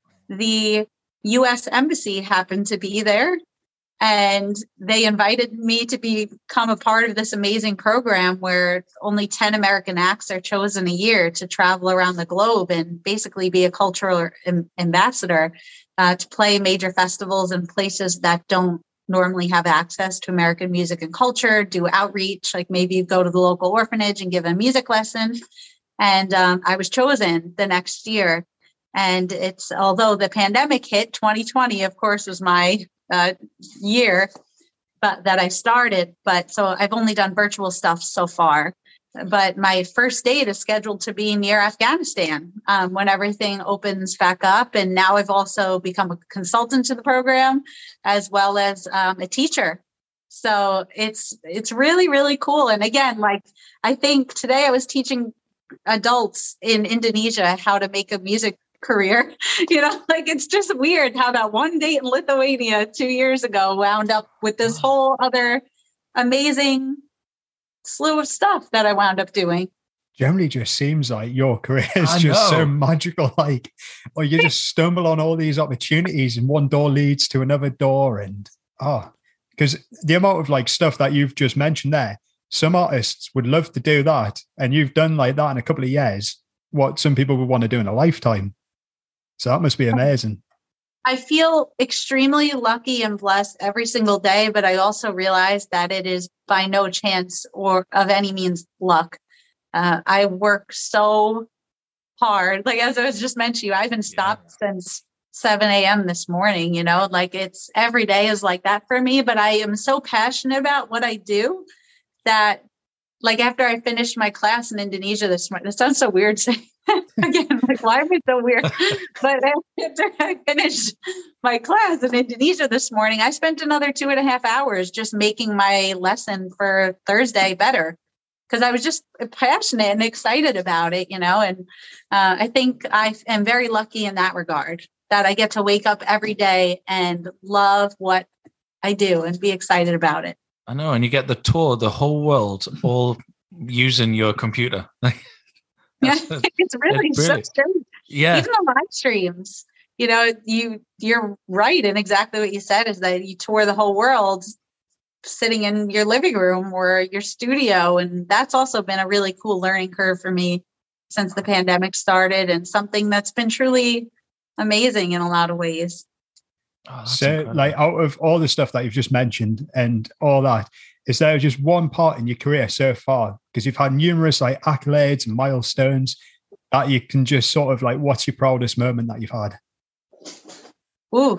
the U.S. Embassy happened to be there, and they invited me to become a part of this amazing program where only 10 American acts are chosen a year to travel around the globe and basically be a cultural ambassador to play major festivals in places that don't normally have access to American music and culture, do outreach, like maybe you go to the local orphanage and give a music lesson. And I was chosen the next year. And although the pandemic hit, 2020, of course, was my year but that I started. But so I've only done virtual stuff so far. But my first date is scheduled to be near Afghanistan when everything opens back up. And now I've also become a consultant to the program as well as a teacher. So it's really, really cool. And again, like, I think today I was teaching adults in Indonesia how to make a music career. Like, it's just weird how that one date in Lithuania 2 years ago wound up with this whole other amazing slew of stuff that I wound up doing. Generally just seems like your career is just so magical, like, or you just stumble on all these opportunities and one door leads to another door. And because the amount of like stuff that you've just mentioned there, some artists would love to do that, and you've done like that in a couple of years what some people would want to do in a lifetime. So that must be amazing. I feel extremely lucky and blessed every single day, but I also realize that it is by no chance or of any means luck. I work so hard. Like, as I was just mentioning, I haven't stopped since 7 a.m. this morning, like, it's every day is like that for me, but I am so passionate about what I do that, like, after I finished my class in Indonesia this morning, it sounds so weird saying that again, like, why am I so weird? But after I finished my class in Indonesia this morning, I spent another 2.5 hours just making my lesson for Thursday better, because I was just passionate and excited about it, and I think I am very lucky in that regard, that I get to wake up every day and love what I do and be excited about it. I know, and you get the tour the whole world all using your computer. It's really so strange. Yeah, even the live streams. You're right, and exactly what you said is that you tour the whole world, sitting in your living room or your studio, and that's also been a really cool learning curve for me since the pandemic started, and something that's been truly amazing in a lot of ways. So, incredible. Like, out of all the stuff that you've just mentioned and all that, is there just one part in your career so far? Because you've had numerous like accolades and milestones that you can just sort of like, what's your proudest moment that you've had? Ooh,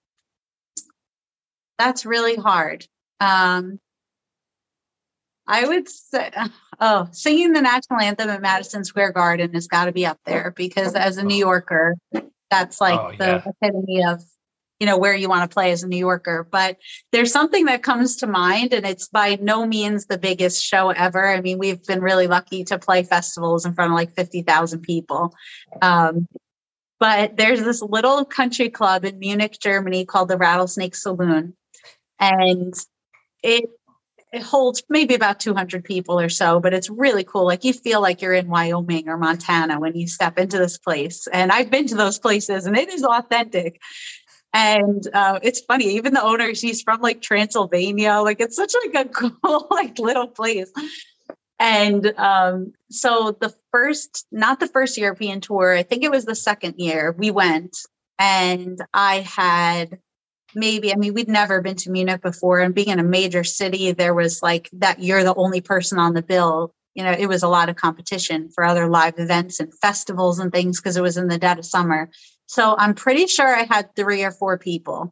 that's really hard. I would say, singing the national anthem at Madison Square Garden has got to be up there, because as a New Yorker, that's like the epitome of where you want to play as a New Yorker. But there's something that comes to mind, and it's by no means the biggest show ever. I mean, we've been really lucky to play festivals in front of like 50,000 people. But there's this little country club in Munich, Germany called the Rattlesnake Saloon. And it holds maybe about 200 people or so, but it's really cool. Like, you feel like you're in Wyoming or Montana when you step into this place. And I've been to those places, and it is authentic. And it's funny, even the owner, she's from like Transylvania. Like, it's such like a cool, like, little place. And so not the first European tour, I think it was the second year we went, and I had we'd never been to Munich before, and being in a major city, there was like that you're the only person on the bill. It was a lot of competition for other live events and festivals and things, because it was in the dead of summer. So I'm pretty sure I had 3 or 4 people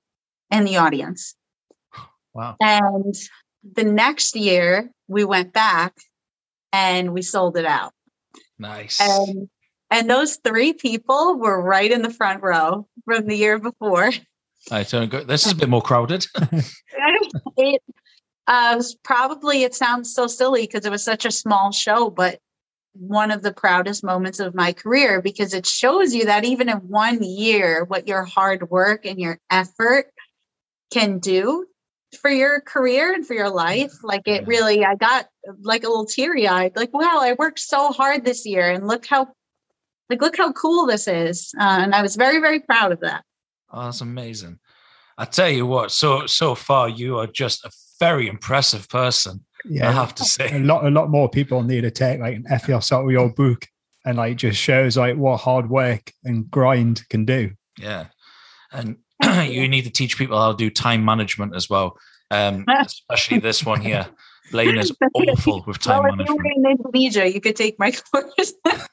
in the audience. Wow. And the next year we went back and we sold it out. Nice. And those 3 people were right in the front row from the year before. This is a bit more crowded. It was probably, it sounds so silly because it was such a small show, but one of the proudest moments of my career, because it shows you that even in 1 year, what your hard work and your effort can do for your career and for your life. Like it really, I got like a little teary eyed, like, wow, I worked so hard this year and look how cool this is. And I was very, very proud of that. Oh, that's amazing. I tell you what, so far you are just a very impressive person. Yeah, I have to say. A lot more people need to take like an ethos out of your book and like just shows like what hard work and grind can do. Yeah. And you need to teach people how to do time management as well. Especially this one here. Blaine is awful with time management. If you were in Indonesia, you could take my course.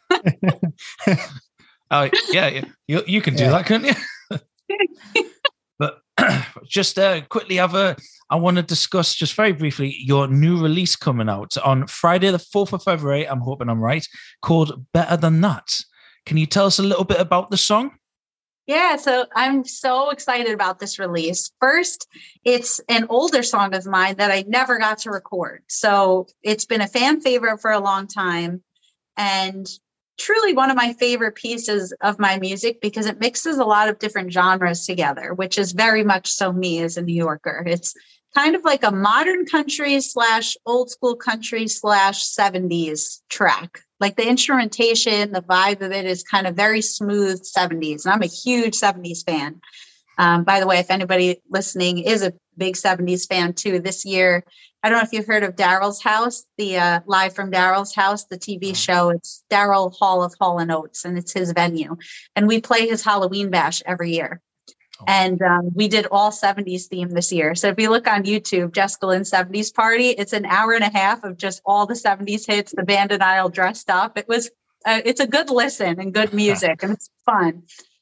Oh, yeah. You can do that, couldn't you? But just quickly, I want to discuss just very briefly your new release coming out on Friday, the 4th of February. I'm hoping I'm right. Called Better Than That. Can you tell us a little bit about the song? Yeah, so I'm so excited about this release. First, it's an older song of mine that I never got to record. So it's been a fan favorite for a long time and truly one of my favorite pieces of my music because it mixes a lot of different genres together, which is very much so me as a New Yorker. It's kind of like a modern country / old school country / 70s track. Like the instrumentation, the vibe of it is kind of very smooth 70s. And I'm a huge 70s fan. By the way, if anybody listening is a big 70s fan too, this year, I don't know if you've heard of Daryl's House, the Live from Daryl's House, the TV show. It's Daryl Hall of Hall & Oates, and it's his venue. And we play his Halloween bash every year. And we did all 70s theme this year. So if you look on YouTube, Jessica Lynn 70s Party, it's an hour and a half of just all the 70s hits. The band and I all dressed up. It's a good listen and good music, and it's fun.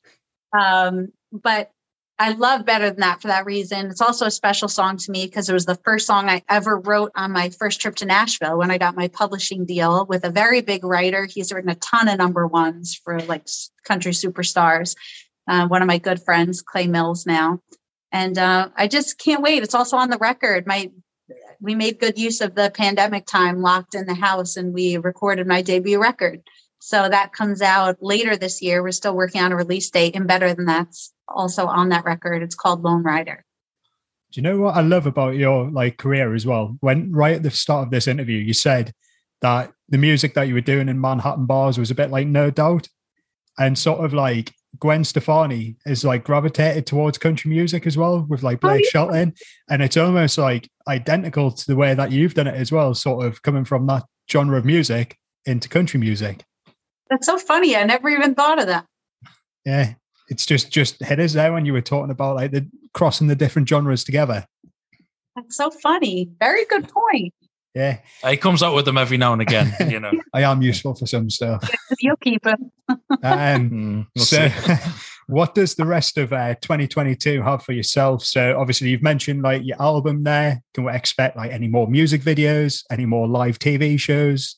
But I love Better Than That for that reason. It's also a special song to me because it was the first song I ever wrote on my first trip to Nashville when I got my publishing deal with a very big writer. He's written a ton of number ones for like country superstars. One of my good friends, Clay Mills now. And I just can't wait. It's also on the record. We made good use of the pandemic time locked in the house and we recorded my debut record. So that comes out later this year. We're still working on a release date, and Better Than That's also on that record. It's called Lone Rider. Do you know what I love about your like career as well? When right at the start of this interview, you said that the music that you were doing in Manhattan bars was a bit like No Doubt, and sort of like Gwen Stefani is like gravitated towards country music as well with like Blake Shelton, and it's almost like identical to the way that you've done it as well, sort of coming from that genre of music into country music. That's so funny. I never even thought of that. Yeah, it's just hit us there when you were talking about like the crossing the different genres together. That's so funny. Very good point. Yeah, he comes out with them every now and again. You know, I am useful for some stuff. You'll keep him. So, what does the rest of 2022 have for yourself? So, obviously, you've mentioned like your album there. Can we expect like any more music videos, any more live TV shows?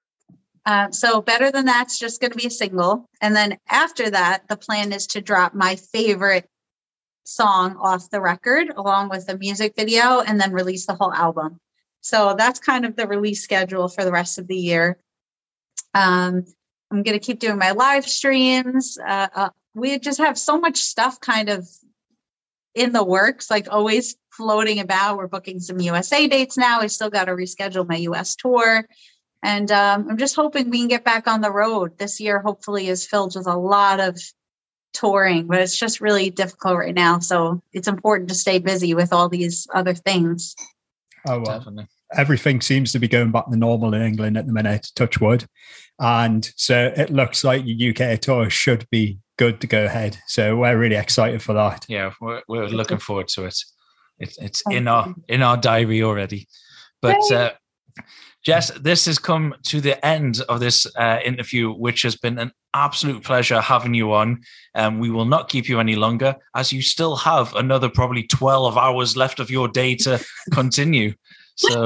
So Better Than That's just going to be a single. And then after that, the plan is to drop my favorite song off the record along with the music video and then release the whole album. So that's kind of the release schedule for the rest of the year. I'm going to keep doing my live streams. We just have so much stuff kind of in the works, like always floating about. We're booking some USA dates now. I still got to reschedule my US tour. And I'm just hoping we can get back on the road. This year, hopefully, is filled with a lot of touring, but it's just really difficult right now. So it's important to stay busy with all these other things. Oh, well, definitely. Everything seems to be going back to normal in England at the minute, touch wood. And so it looks like your UK tour should be good to go ahead. So we're really excited for that. Yeah, we're looking forward to it. It's in our diary already. But Jess, this has come to the end of this interview, which has been an absolute pleasure having you on. We will not keep you any longer, as you still have another probably 12 hours left of your day to continue. So,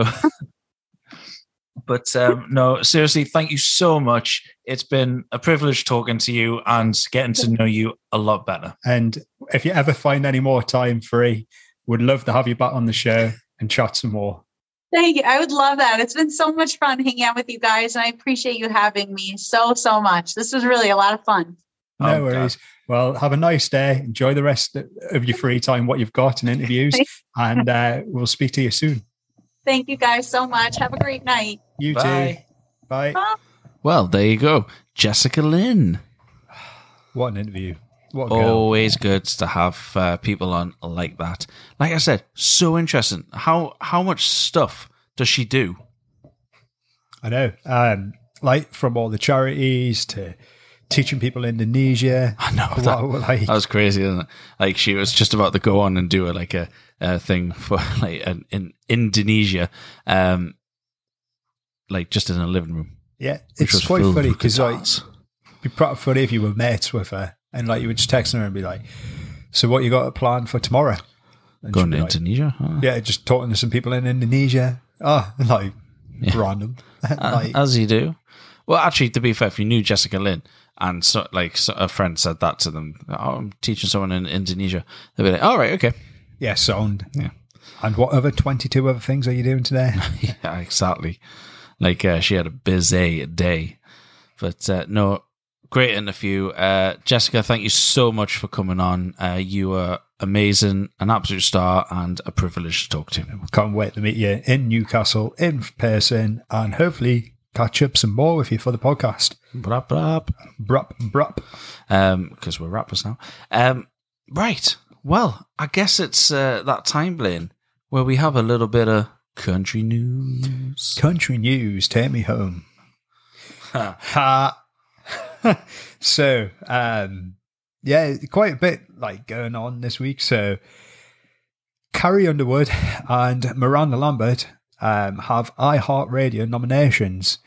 but no, seriously, thank you so much. It's been a privilege talking to you and getting to know you a lot better. And if you ever find any more time free, would love to have you back on the show and chat some more. Thank you. I would love that. It's been so much fun hanging out with you guys, and I appreciate you having me so much. This was really a lot of fun. No worries. Well, have a nice day. Enjoy the rest of your free time, what you've got in interviews, and we'll speak to you soon. Thank you guys so much. Have a great night. You Bye. too. Bye. Bye. Well, there you go. Jessica Lynn. What an interview. What a girl. Always good to have people on like that. Like I said, so interesting. How much stuff does she do? I know. Like from all the charities to teaching people Indonesia. I know that was crazy, isn't it? Like she was just about to go on and do a thing for like in Indonesia, like just in a living room. Yeah, it's quite funny because like it'd be pretty funny if you were mates with her and like you would just text her and be like, "So what you got a plan for tomorrow?" And going to like, Indonesia? Huh? Yeah, just talking to some people in Indonesia. Oh, like random, like, as you do. Well, actually, to be fair, if you knew Jessica Lynn and so a friend said that to them, "Oh, I'm teaching someone in Indonesia," they'd be like, "All right, okay." Yeah, sound. Yeah. And what other 22 other things are you doing today? Yeah, exactly. Like she had a busy day. But no, great interview. Jessica, thank you so much for coming on. You were amazing, an absolute star, and a privilege to talk to. Can't wait to meet you in Newcastle in person and hopefully catch up some more with you for the podcast. Brup, brup. Brup, brup. Because we're rappers now. Right. Well, I guess it's that time, Blaine, where we have a little bit of country news. Country news, take me home. Ha. So, yeah, quite a bit like going on this week. So, Carrie Underwood and Miranda Lambert have iHeartRadio nominations.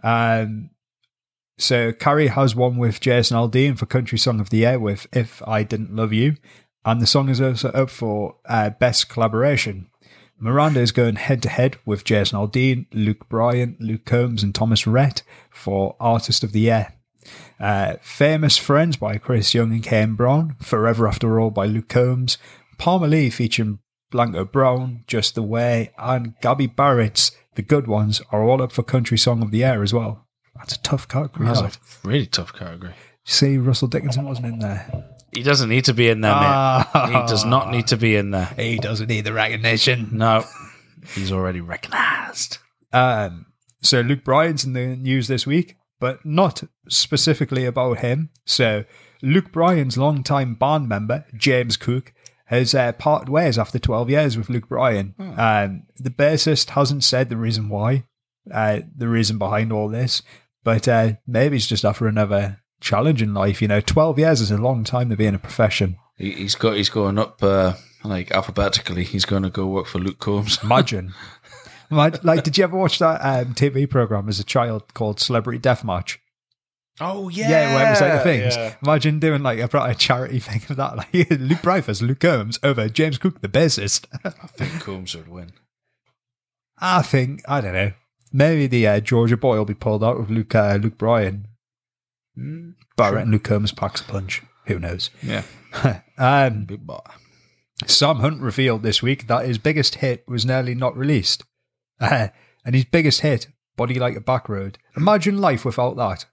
So, Carrie has one with Jason Aldean for Country Song of the Year with If I Didn't Love You. And the song is also up for Best Collaboration. Miranda is going head-to-head with Jason Aldean, Luke Bryan, Luke Combs and Thomas Rhett for Artist of the Year. Famous Friends by Chris Young and Kane Brown, Forever After All by Luke Combs, Palmer Lee featuring Blanco Brown, Just the Way, and Gabby Barrett's The Good Ones are all up for Country Song of the Year as well. That's a tough category. That's a really tough category. See, Russell Dickinson wasn't in there. He doesn't need to be in there, mate. He does not need to be in there. He doesn't need the recognition. No, he's already recognised. So Luke Bryan's in the news this week, but not specifically about him. So Luke Bryan's longtime band member, James Cook, has parted ways after 12 years with Luke Bryan. The bassist hasn't said the reason why, the reason behind all this, but maybe it's just after another challenge in life. 12 years is a long time to be in a profession. He's going up like alphabetically. He's going to go work for Luke Combs. Imagine. Like, did you ever watch that TV program as a child called Celebrity Deathmatch? Oh yeah, yeah, where it was like the things. Yeah. Imagine doing like a charity thing of that. Like Luke Bryan versus Luke Combs over James Cook, the bassist. I think Combs would win. I don't know. Maybe the Georgia boy will be pulled out with Luke Bryan. But I reckon Luke Combs packs a punch. Who knows? Yeah. Big boy. Sam Hunt revealed this week that his biggest hit was nearly not released. And his biggest hit, Body Like a Back Road. Imagine life without that.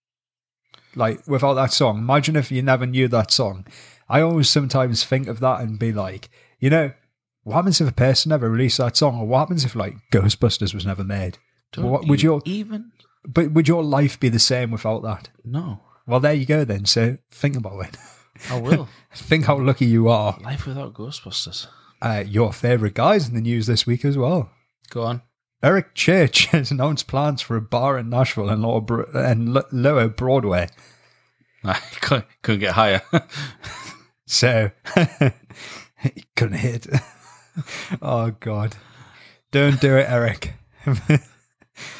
Like, without that song. Imagine if you never knew that song. I always sometimes think of that and be like, what happens if a person never released that song? Or what happens if, like, Ghostbusters was never made? Would your life be the same without that? No. Well, there you go then. So think about it. I will. Think how lucky you are. Life without Ghostbusters. Your favourite guy's in the news this week as well. Go on. Eric Church has announced plans for a bar in Nashville and Lower Broadway. I couldn't get higher. So, he couldn't hit. Oh, God. Don't do it, Eric.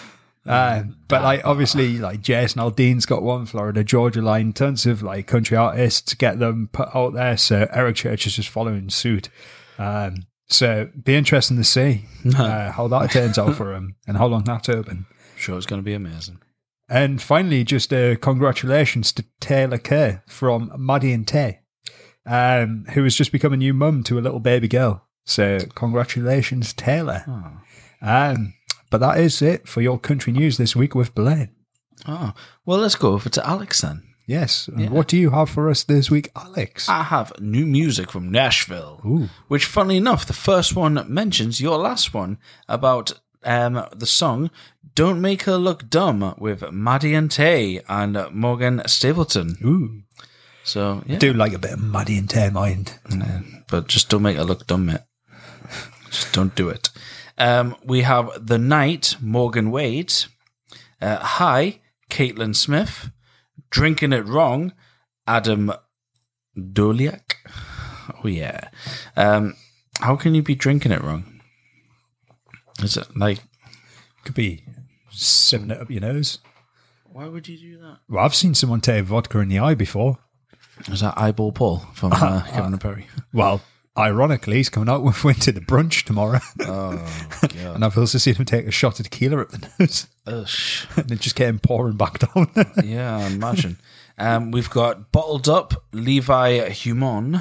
But like obviously like Jason Aldean's got one, Florida Georgia Line, tons of like country artists to get them put out there. So Eric Church is just following suit. So be interesting to see how that turns out for him and how long that's open. Sure, it's going to be amazing. And finally, just congratulations to Taylor Kerr from Maddie and Tay, who has just become a new mum to a little baby girl. So congratulations, Taylor. But that is it for your country news this week with Blaine. Oh, well, let's go over to Alex then. Yes. And what do you have for us this week, Alex? I have new music from Nashville, Ooh. which, funnily enough, the first one mentions your last one about the song Don't Make Her Look Dumb with Maddie and Tay and Morgan Stapleton. Ooh. So, yeah. I do like a bit of Maddie and Tay mind. But just don't make her look dumb, mate. Just don't do it. We have The Night, Morgan Wade. Hi, Caitlin Smith. Drinking It Wrong, Adam Doliak. Oh, yeah. How can you be drinking it wrong? Is it like... Could be sipping it up your nose. Why would you do that? Well, I've seen someone take vodka in the eye before. Is that Eyeball Paul from Kevin and Perry? Well, ironically, he's coming out with Winter the Brunch tomorrow. Oh, God. And I've also seen him take a shot of tequila up the nose. Ugh. And it just came pouring back down. Yeah, I imagine. We've got Bottled Up, Levi Humon.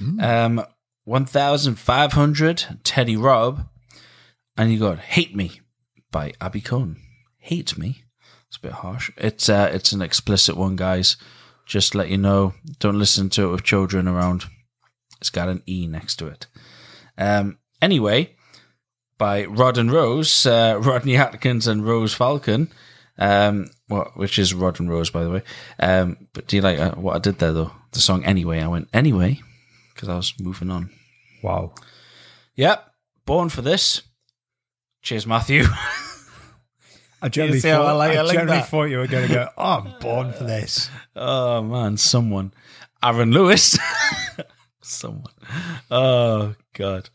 1,500, Teddy Robb. And you got Hate Me by Abby Cohn. Hate Me? It's a bit harsh. It's an explicit one, guys. Just to let you know, don't listen to it with children around. It's got an E next to it. Anyway, by Rod and Rose, Rodney Atkins and Rose Falcon, which is Rod and Rose, by the way. But do you like what I did there, though? The song Anyway. I went, anyway, because I was moving on. Wow. Yep, born for this. Cheers, Matthew. I generally see how I like that? thought you were going to go, oh, I'm born for this. Oh, man, someone. Aaron Lewis. Someone. Oh, God.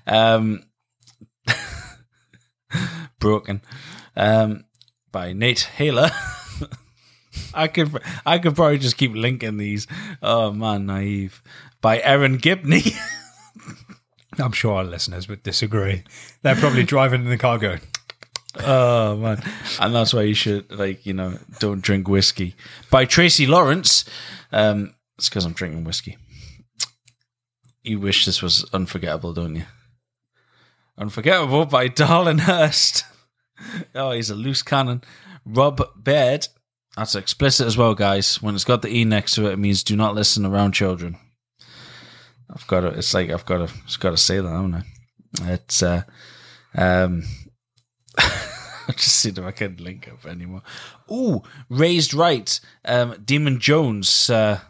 Broken. By Nate Haler. I could probably just keep linking these. Oh, man, naive. By Erin Gibney. I'm sure our listeners would disagree. They're probably driving in the car going, oh, man. And that's why you should, don't drink whiskey. By Tracy Lawrence. It's because I'm drinking whiskey. You wish this was unforgettable, don't you? Unforgettable by Darlin Hurst. Oh, he's a loose cannon. Rob Baird. That's explicit as well, guys. When it's got the E next to it, it means do not listen around children. I've got to say that, haven't I? It's I'll just see if I can link up anymore. Ooh, Raised Right. Demon Jones.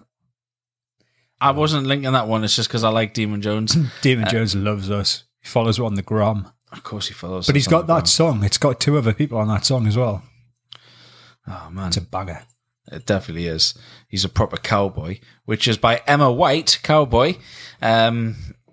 I wasn't linking that one. It's just because I like Demon Jones. Demon Jones loves us. He follows on the gram. Of course he follows. But he's got that song. It's got two other people on that song as well. Oh, man. It's a banger. It definitely is. He's a proper cowboy, which is by Emma White, Cowboy. Oh,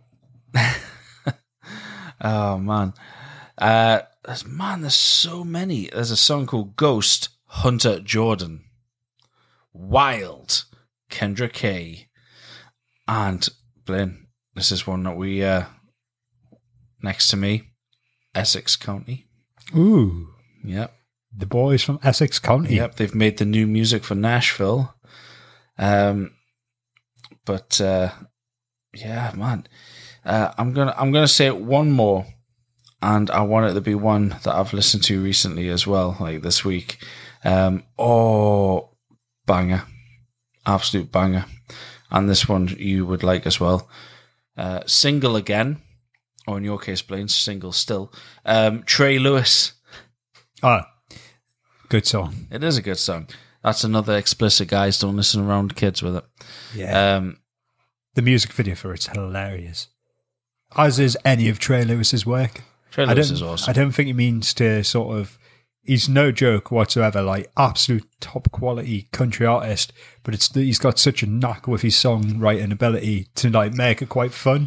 man. There's so many. There's a song called Ghost, Hunter Jordan. Wild, Kendra Kay. And, Blaine, this is one that we, next to me, Essex County. Ooh. Yep. The boys from Essex County. Yep, they've made the new music for Nashville. Yeah, man. I'm gonna say one more, and I want it to be one that I've listened to recently as well, like this week. Banger, absolute banger, and this one you would like as well. Single Again, or in your case, Blaine, Single Still. Trey Lewis. Good song. It is a good song. That's another explicit, guys. Don't listen around kids with it. Yeah. The music video for it's hilarious. As is any of Trey Lewis's work. Trey Lewis is awesome. I don't think he means to sort of... He's no joke whatsoever, like absolute top quality country artist, but he's got such a knack with his songwriting ability to like make it quite fun.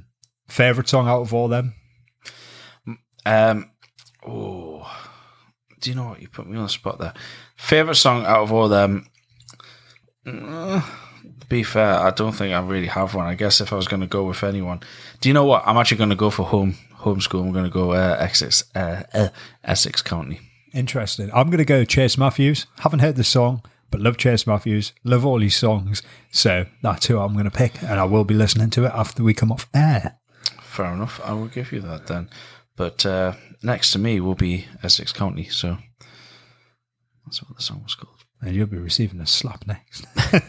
Favorite song out of all them? Do you know what? You put me on the spot there. Favorite song out of all them? To be fair, I don't think I really have one. I guess if I was going to go with anyone, do you know what? I'm actually going to go for homeschool. I'm going to go Essex County. Interesting. I'm going to go Chase Matthews. Haven't heard the song, but love Chase Matthews. Love all his songs. So that's who I'm going to pick, and I will be listening to it after we come off air. Fair enough. I will give you that then. But next to me will be Essex County. So that's what the song was called. And you'll be receiving a slap next.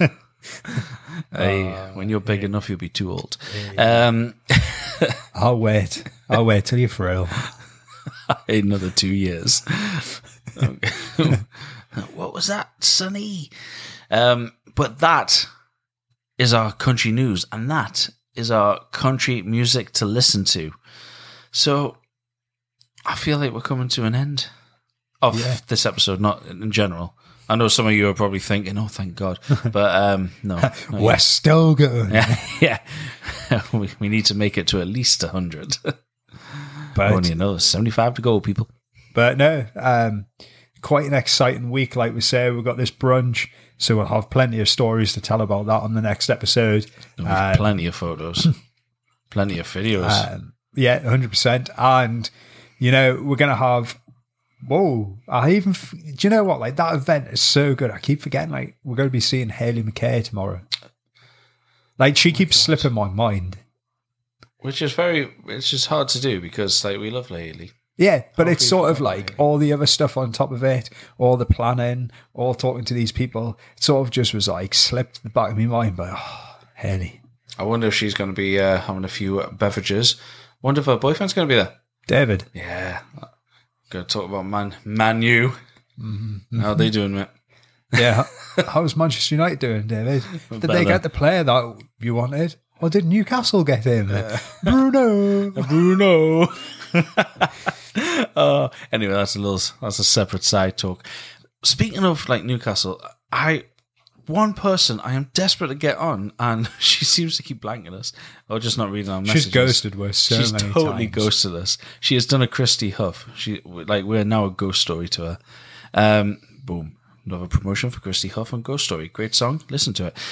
Hey, when you're big enough, you'll be too old. I'll wait till you're frail. Another 2 years. What was that, Sonny? But that is our country news, and that is our country music to listen to. So I feel like we're coming to an end of this episode, not in general. I know some of you are probably thinking, "Oh, thank God," but no, we're still going. Yeah. we need to make it to at least 100. But only another 75 to go, people. But no, quite an exciting week. Like we say, we've got this brunch, so we'll have plenty of stories to tell about that on the next episode. Plenty of photos, plenty of videos. 100%. And we're gonna have. Whoa! do you know what? Like, that event is so good. I keep forgetting. Like, we're going to be seeing Hayley McKay tomorrow. Like, she keeps slipping my mind. Which is it's just hard to do because, like, we love Hayley. Yeah, but it's sort of like all the other stuff on top of it, all the planning, all talking to these people. It sort of just was like slipped the back of my mind. But Hayley. I wonder if she's going to be having a few beverages. Wonder if her boyfriend's going to be there. David. Yeah. Going to talk about Man U. Mm-hmm. How are they doing, mate? Yeah. How's Manchester United doing, David? Did they get the player that you wanted? Or did Newcastle get him? Bruno. Anyway, that's a separate side talk. Speaking of like Newcastle, one person I am desperate to get on, and she seems to keep blanking us, or just not reading our messages. She's ghosted us so many times. She's totally ghosted us. She has done a Christy Huff. We're now a ghost story to her. Boom. Another promotion for Christy Huff on Ghost Story. Great song. Listen to it.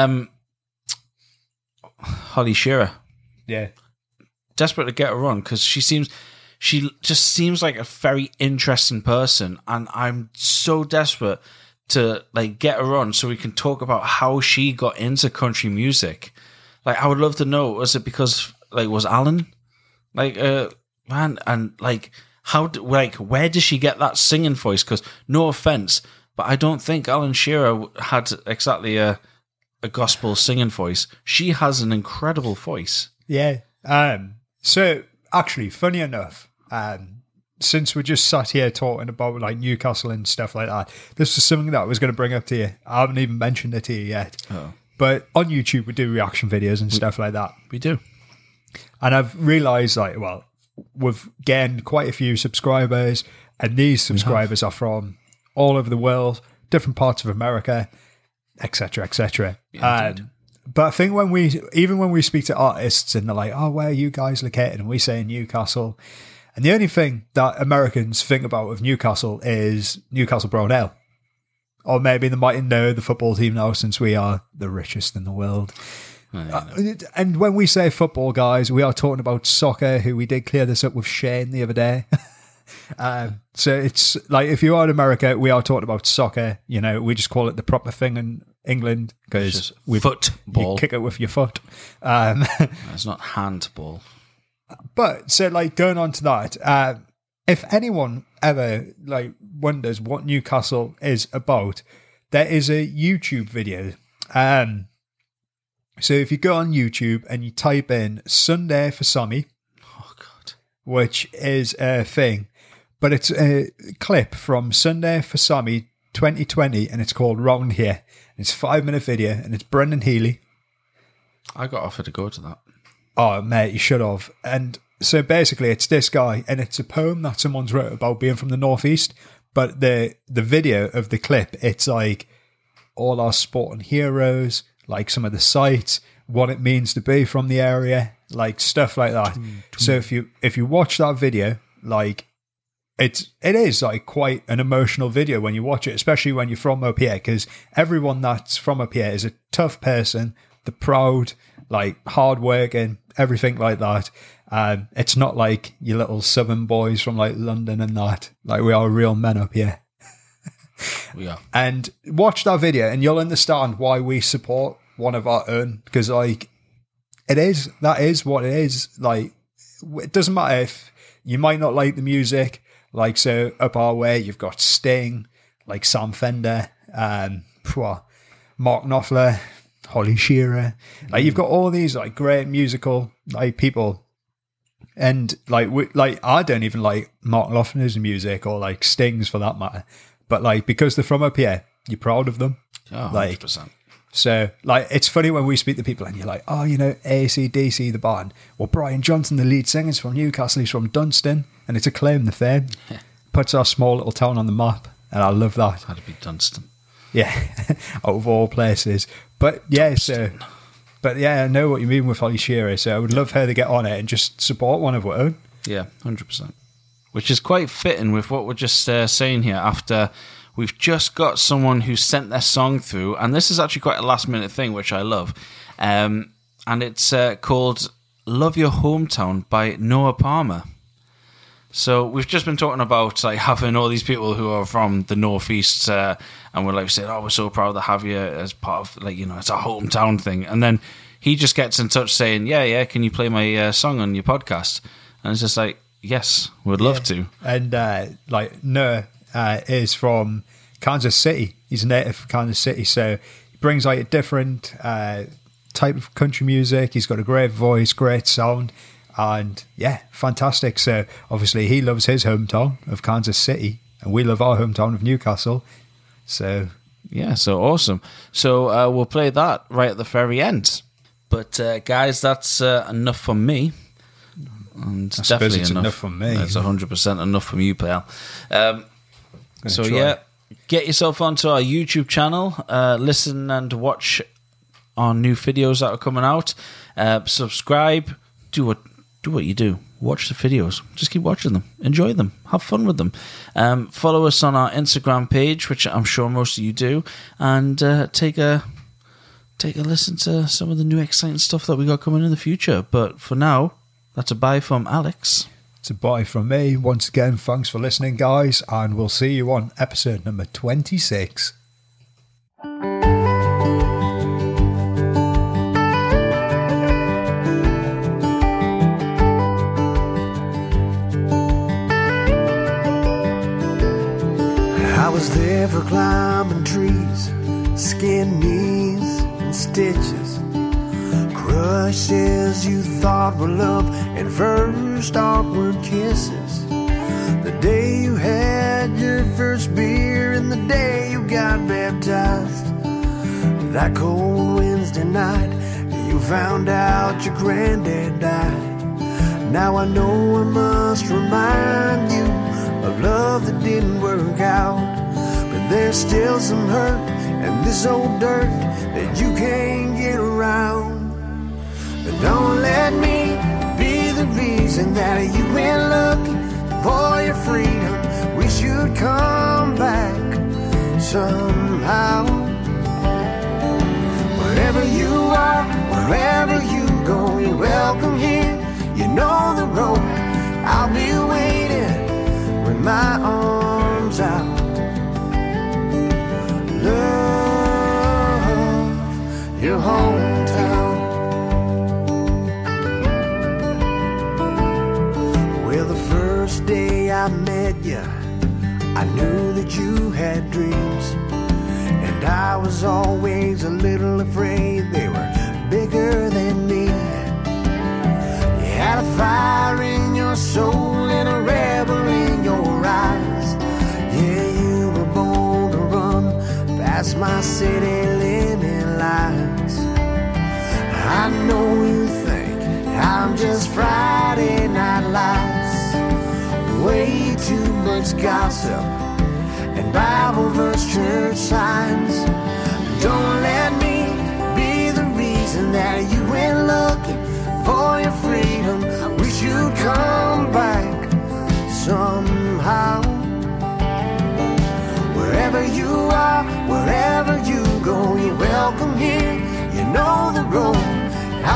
Holly Shearer. Yeah. Desperate to get her on because she just seems like a very interesting person, and I'm so desperate to like get her on so we can talk about how she got into country music. Like, I would love to know, was it because like was Alan like man, and like where did she get that singing voice? Because no offense, but I don't think Alan Shearer had exactly a gospel singing voice. She has an incredible voice. Yeah. So actually, funny enough, since we just sat here talking about like Newcastle and stuff like that, this was something that I was going to bring up to you. I haven't even mentioned it to you yet. Oh. But on YouTube, we do reaction videos and stuff like that. We do. And I've realised, like, well, we've gained quite a few subscribers, and these subscribers are from all over the world, different parts of America, etc., etc. But I think when we speak to artists and they're like, "Oh, where are you guys located?" and we say Newcastle, and the only thing that Americans think about with Newcastle is Newcastle Brown Ale. Or maybe they mightn't know the football team now, since we are the richest in the world. And when we say football, guys, we are talking about soccer, who we did clear this up with Shane the other day. So it's like, if you are in America, we are talking about soccer. We just call it the proper thing in England because we football. You kick it with your foot. It's not handball. But so, like, going on to that, if anyone ever like wonders what Newcastle is about, there is a YouTube video. So if you go on YouTube and you type in Sunday for Sammy, which is a thing, but it's a clip from Sunday for Sammy 2020, and it's called Round Here. It's a 5-minute video, and it's Brendan Healy. I got offered to go to that. Oh, mate, you should have. And so basically, it's this guy, and it's a poem that someone's wrote about being from the Northeast. But the video of the clip, it's like all our sporting heroes, like some of the sites, what it means to be from the area, like stuff like that. So if you watch that video, like, it is like quite an emotional video when you watch it, especially when you're from up here, because everyone that's from up here is a tough person. They're proud, like hardworking, everything like that. It's not like your little southern boys from like London and that. Like, we are real men up here. We are. And watch that video and you'll understand why we support one of our own, because like that is what it is. Like, it doesn't matter if you might not like the music. Like, so up our way, you've got Sting, like Sam Fender, Mark Knopfler, Holly Shearer. Like, you've got all these like great musical like people, and like I don't even like Mark Knopfler's music or like Sting's for that matter. But like, because they're from up here, you're proud of them. Oh, 100%. Like, so like, it's funny when we speak to people and you're like, oh, you know, AC/DC, the band. Well, Brian Johnson, the lead singer, is from Newcastle. He's from Dunstan, and it's a claim to fame. Puts our small little town on the map, and I love that. Had to be Dunstan. Yeah, out of all places. But yeah, Dunstan. But yeah, I know what you mean with Holly Shearer. So I would love her to get on it and just support one of our own. Yeah, 100%. Which is quite fitting with what we're just saying here after we've just got someone who sent their song through, and this is actually quite a last-minute thing, which I love. And it's called Love Your Hometown by Noah Palmer. So we've just been talking about like having all these people who are from the Northeast, and we're like saying, oh, we're so proud to have you as part of, like, you know, it's a hometown thing. And then he just gets in touch saying, yeah, can you play my song on your podcast? And it's just like, yes, we'd love to. And like Noah is from Kansas City. He's a native of Kansas City, so he brings like a different type of country music. He's got a great voice, great sound, and yeah, fantastic. So obviously he loves his hometown of Kansas City, and we love our hometown of Newcastle. So yeah, so awesome. So we'll play that right at the very end. But guys, that's enough from me. And I definitely it's enough from me. It's 100% enough from you, pal. So yeah, get yourself onto our YouTube channel, listen and watch our new videos that are coming out. Subscribe, do what you do. Watch the videos. Just keep watching them. Enjoy them. Have fun with them. Follow us on our Instagram page, which I'm sure most of you do, and take a listen to some of the new exciting stuff that we got coming in the future. But for now, that's a bye from Alex. It's a bye from me. Once again, thanks for listening, guys, and we'll see you on episode number 26. I was there for climbing trees, skin knees and stitches, crushes you thought were love, and first awkward kisses. The day you had your first beer and the day you got baptized. That cold Wednesday night you found out your granddad died. Now I know I must remind you of love that didn't work out, but there's still some hurt and this old dirt that you can't get around. But don't let me be the reason that you went looking for your freedom. We should come back somehow. Wherever you are, wherever you go, you're welcome here. You know the road. I'll be waiting with my arms out. Love your hometown. Well, the first day I met you, I knew that you had dreams, and I was always a little afraid they were bigger than me. You had a fire in your soul and a rebel in your eyes. Yeah, you were born to run past my city limit lines. I know you think I'm just Friday Night Lights, way too much gossip and Bible verse church signs. Don't let me be the reason that you went looking for your freedom. We should come back somehow.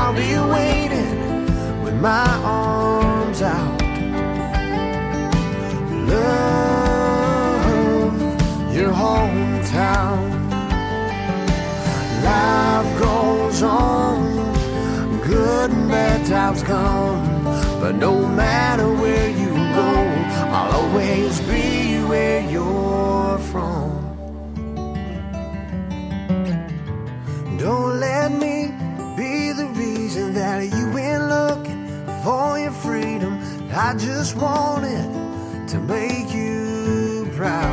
I'll be waiting with my arms out. Love your hometown. Life goes on, good and bad times come, but no matter where you go, I'll always be where you're from. Don't let me be the reason that you ain't looking for your freedom. I just wanted to make you proud.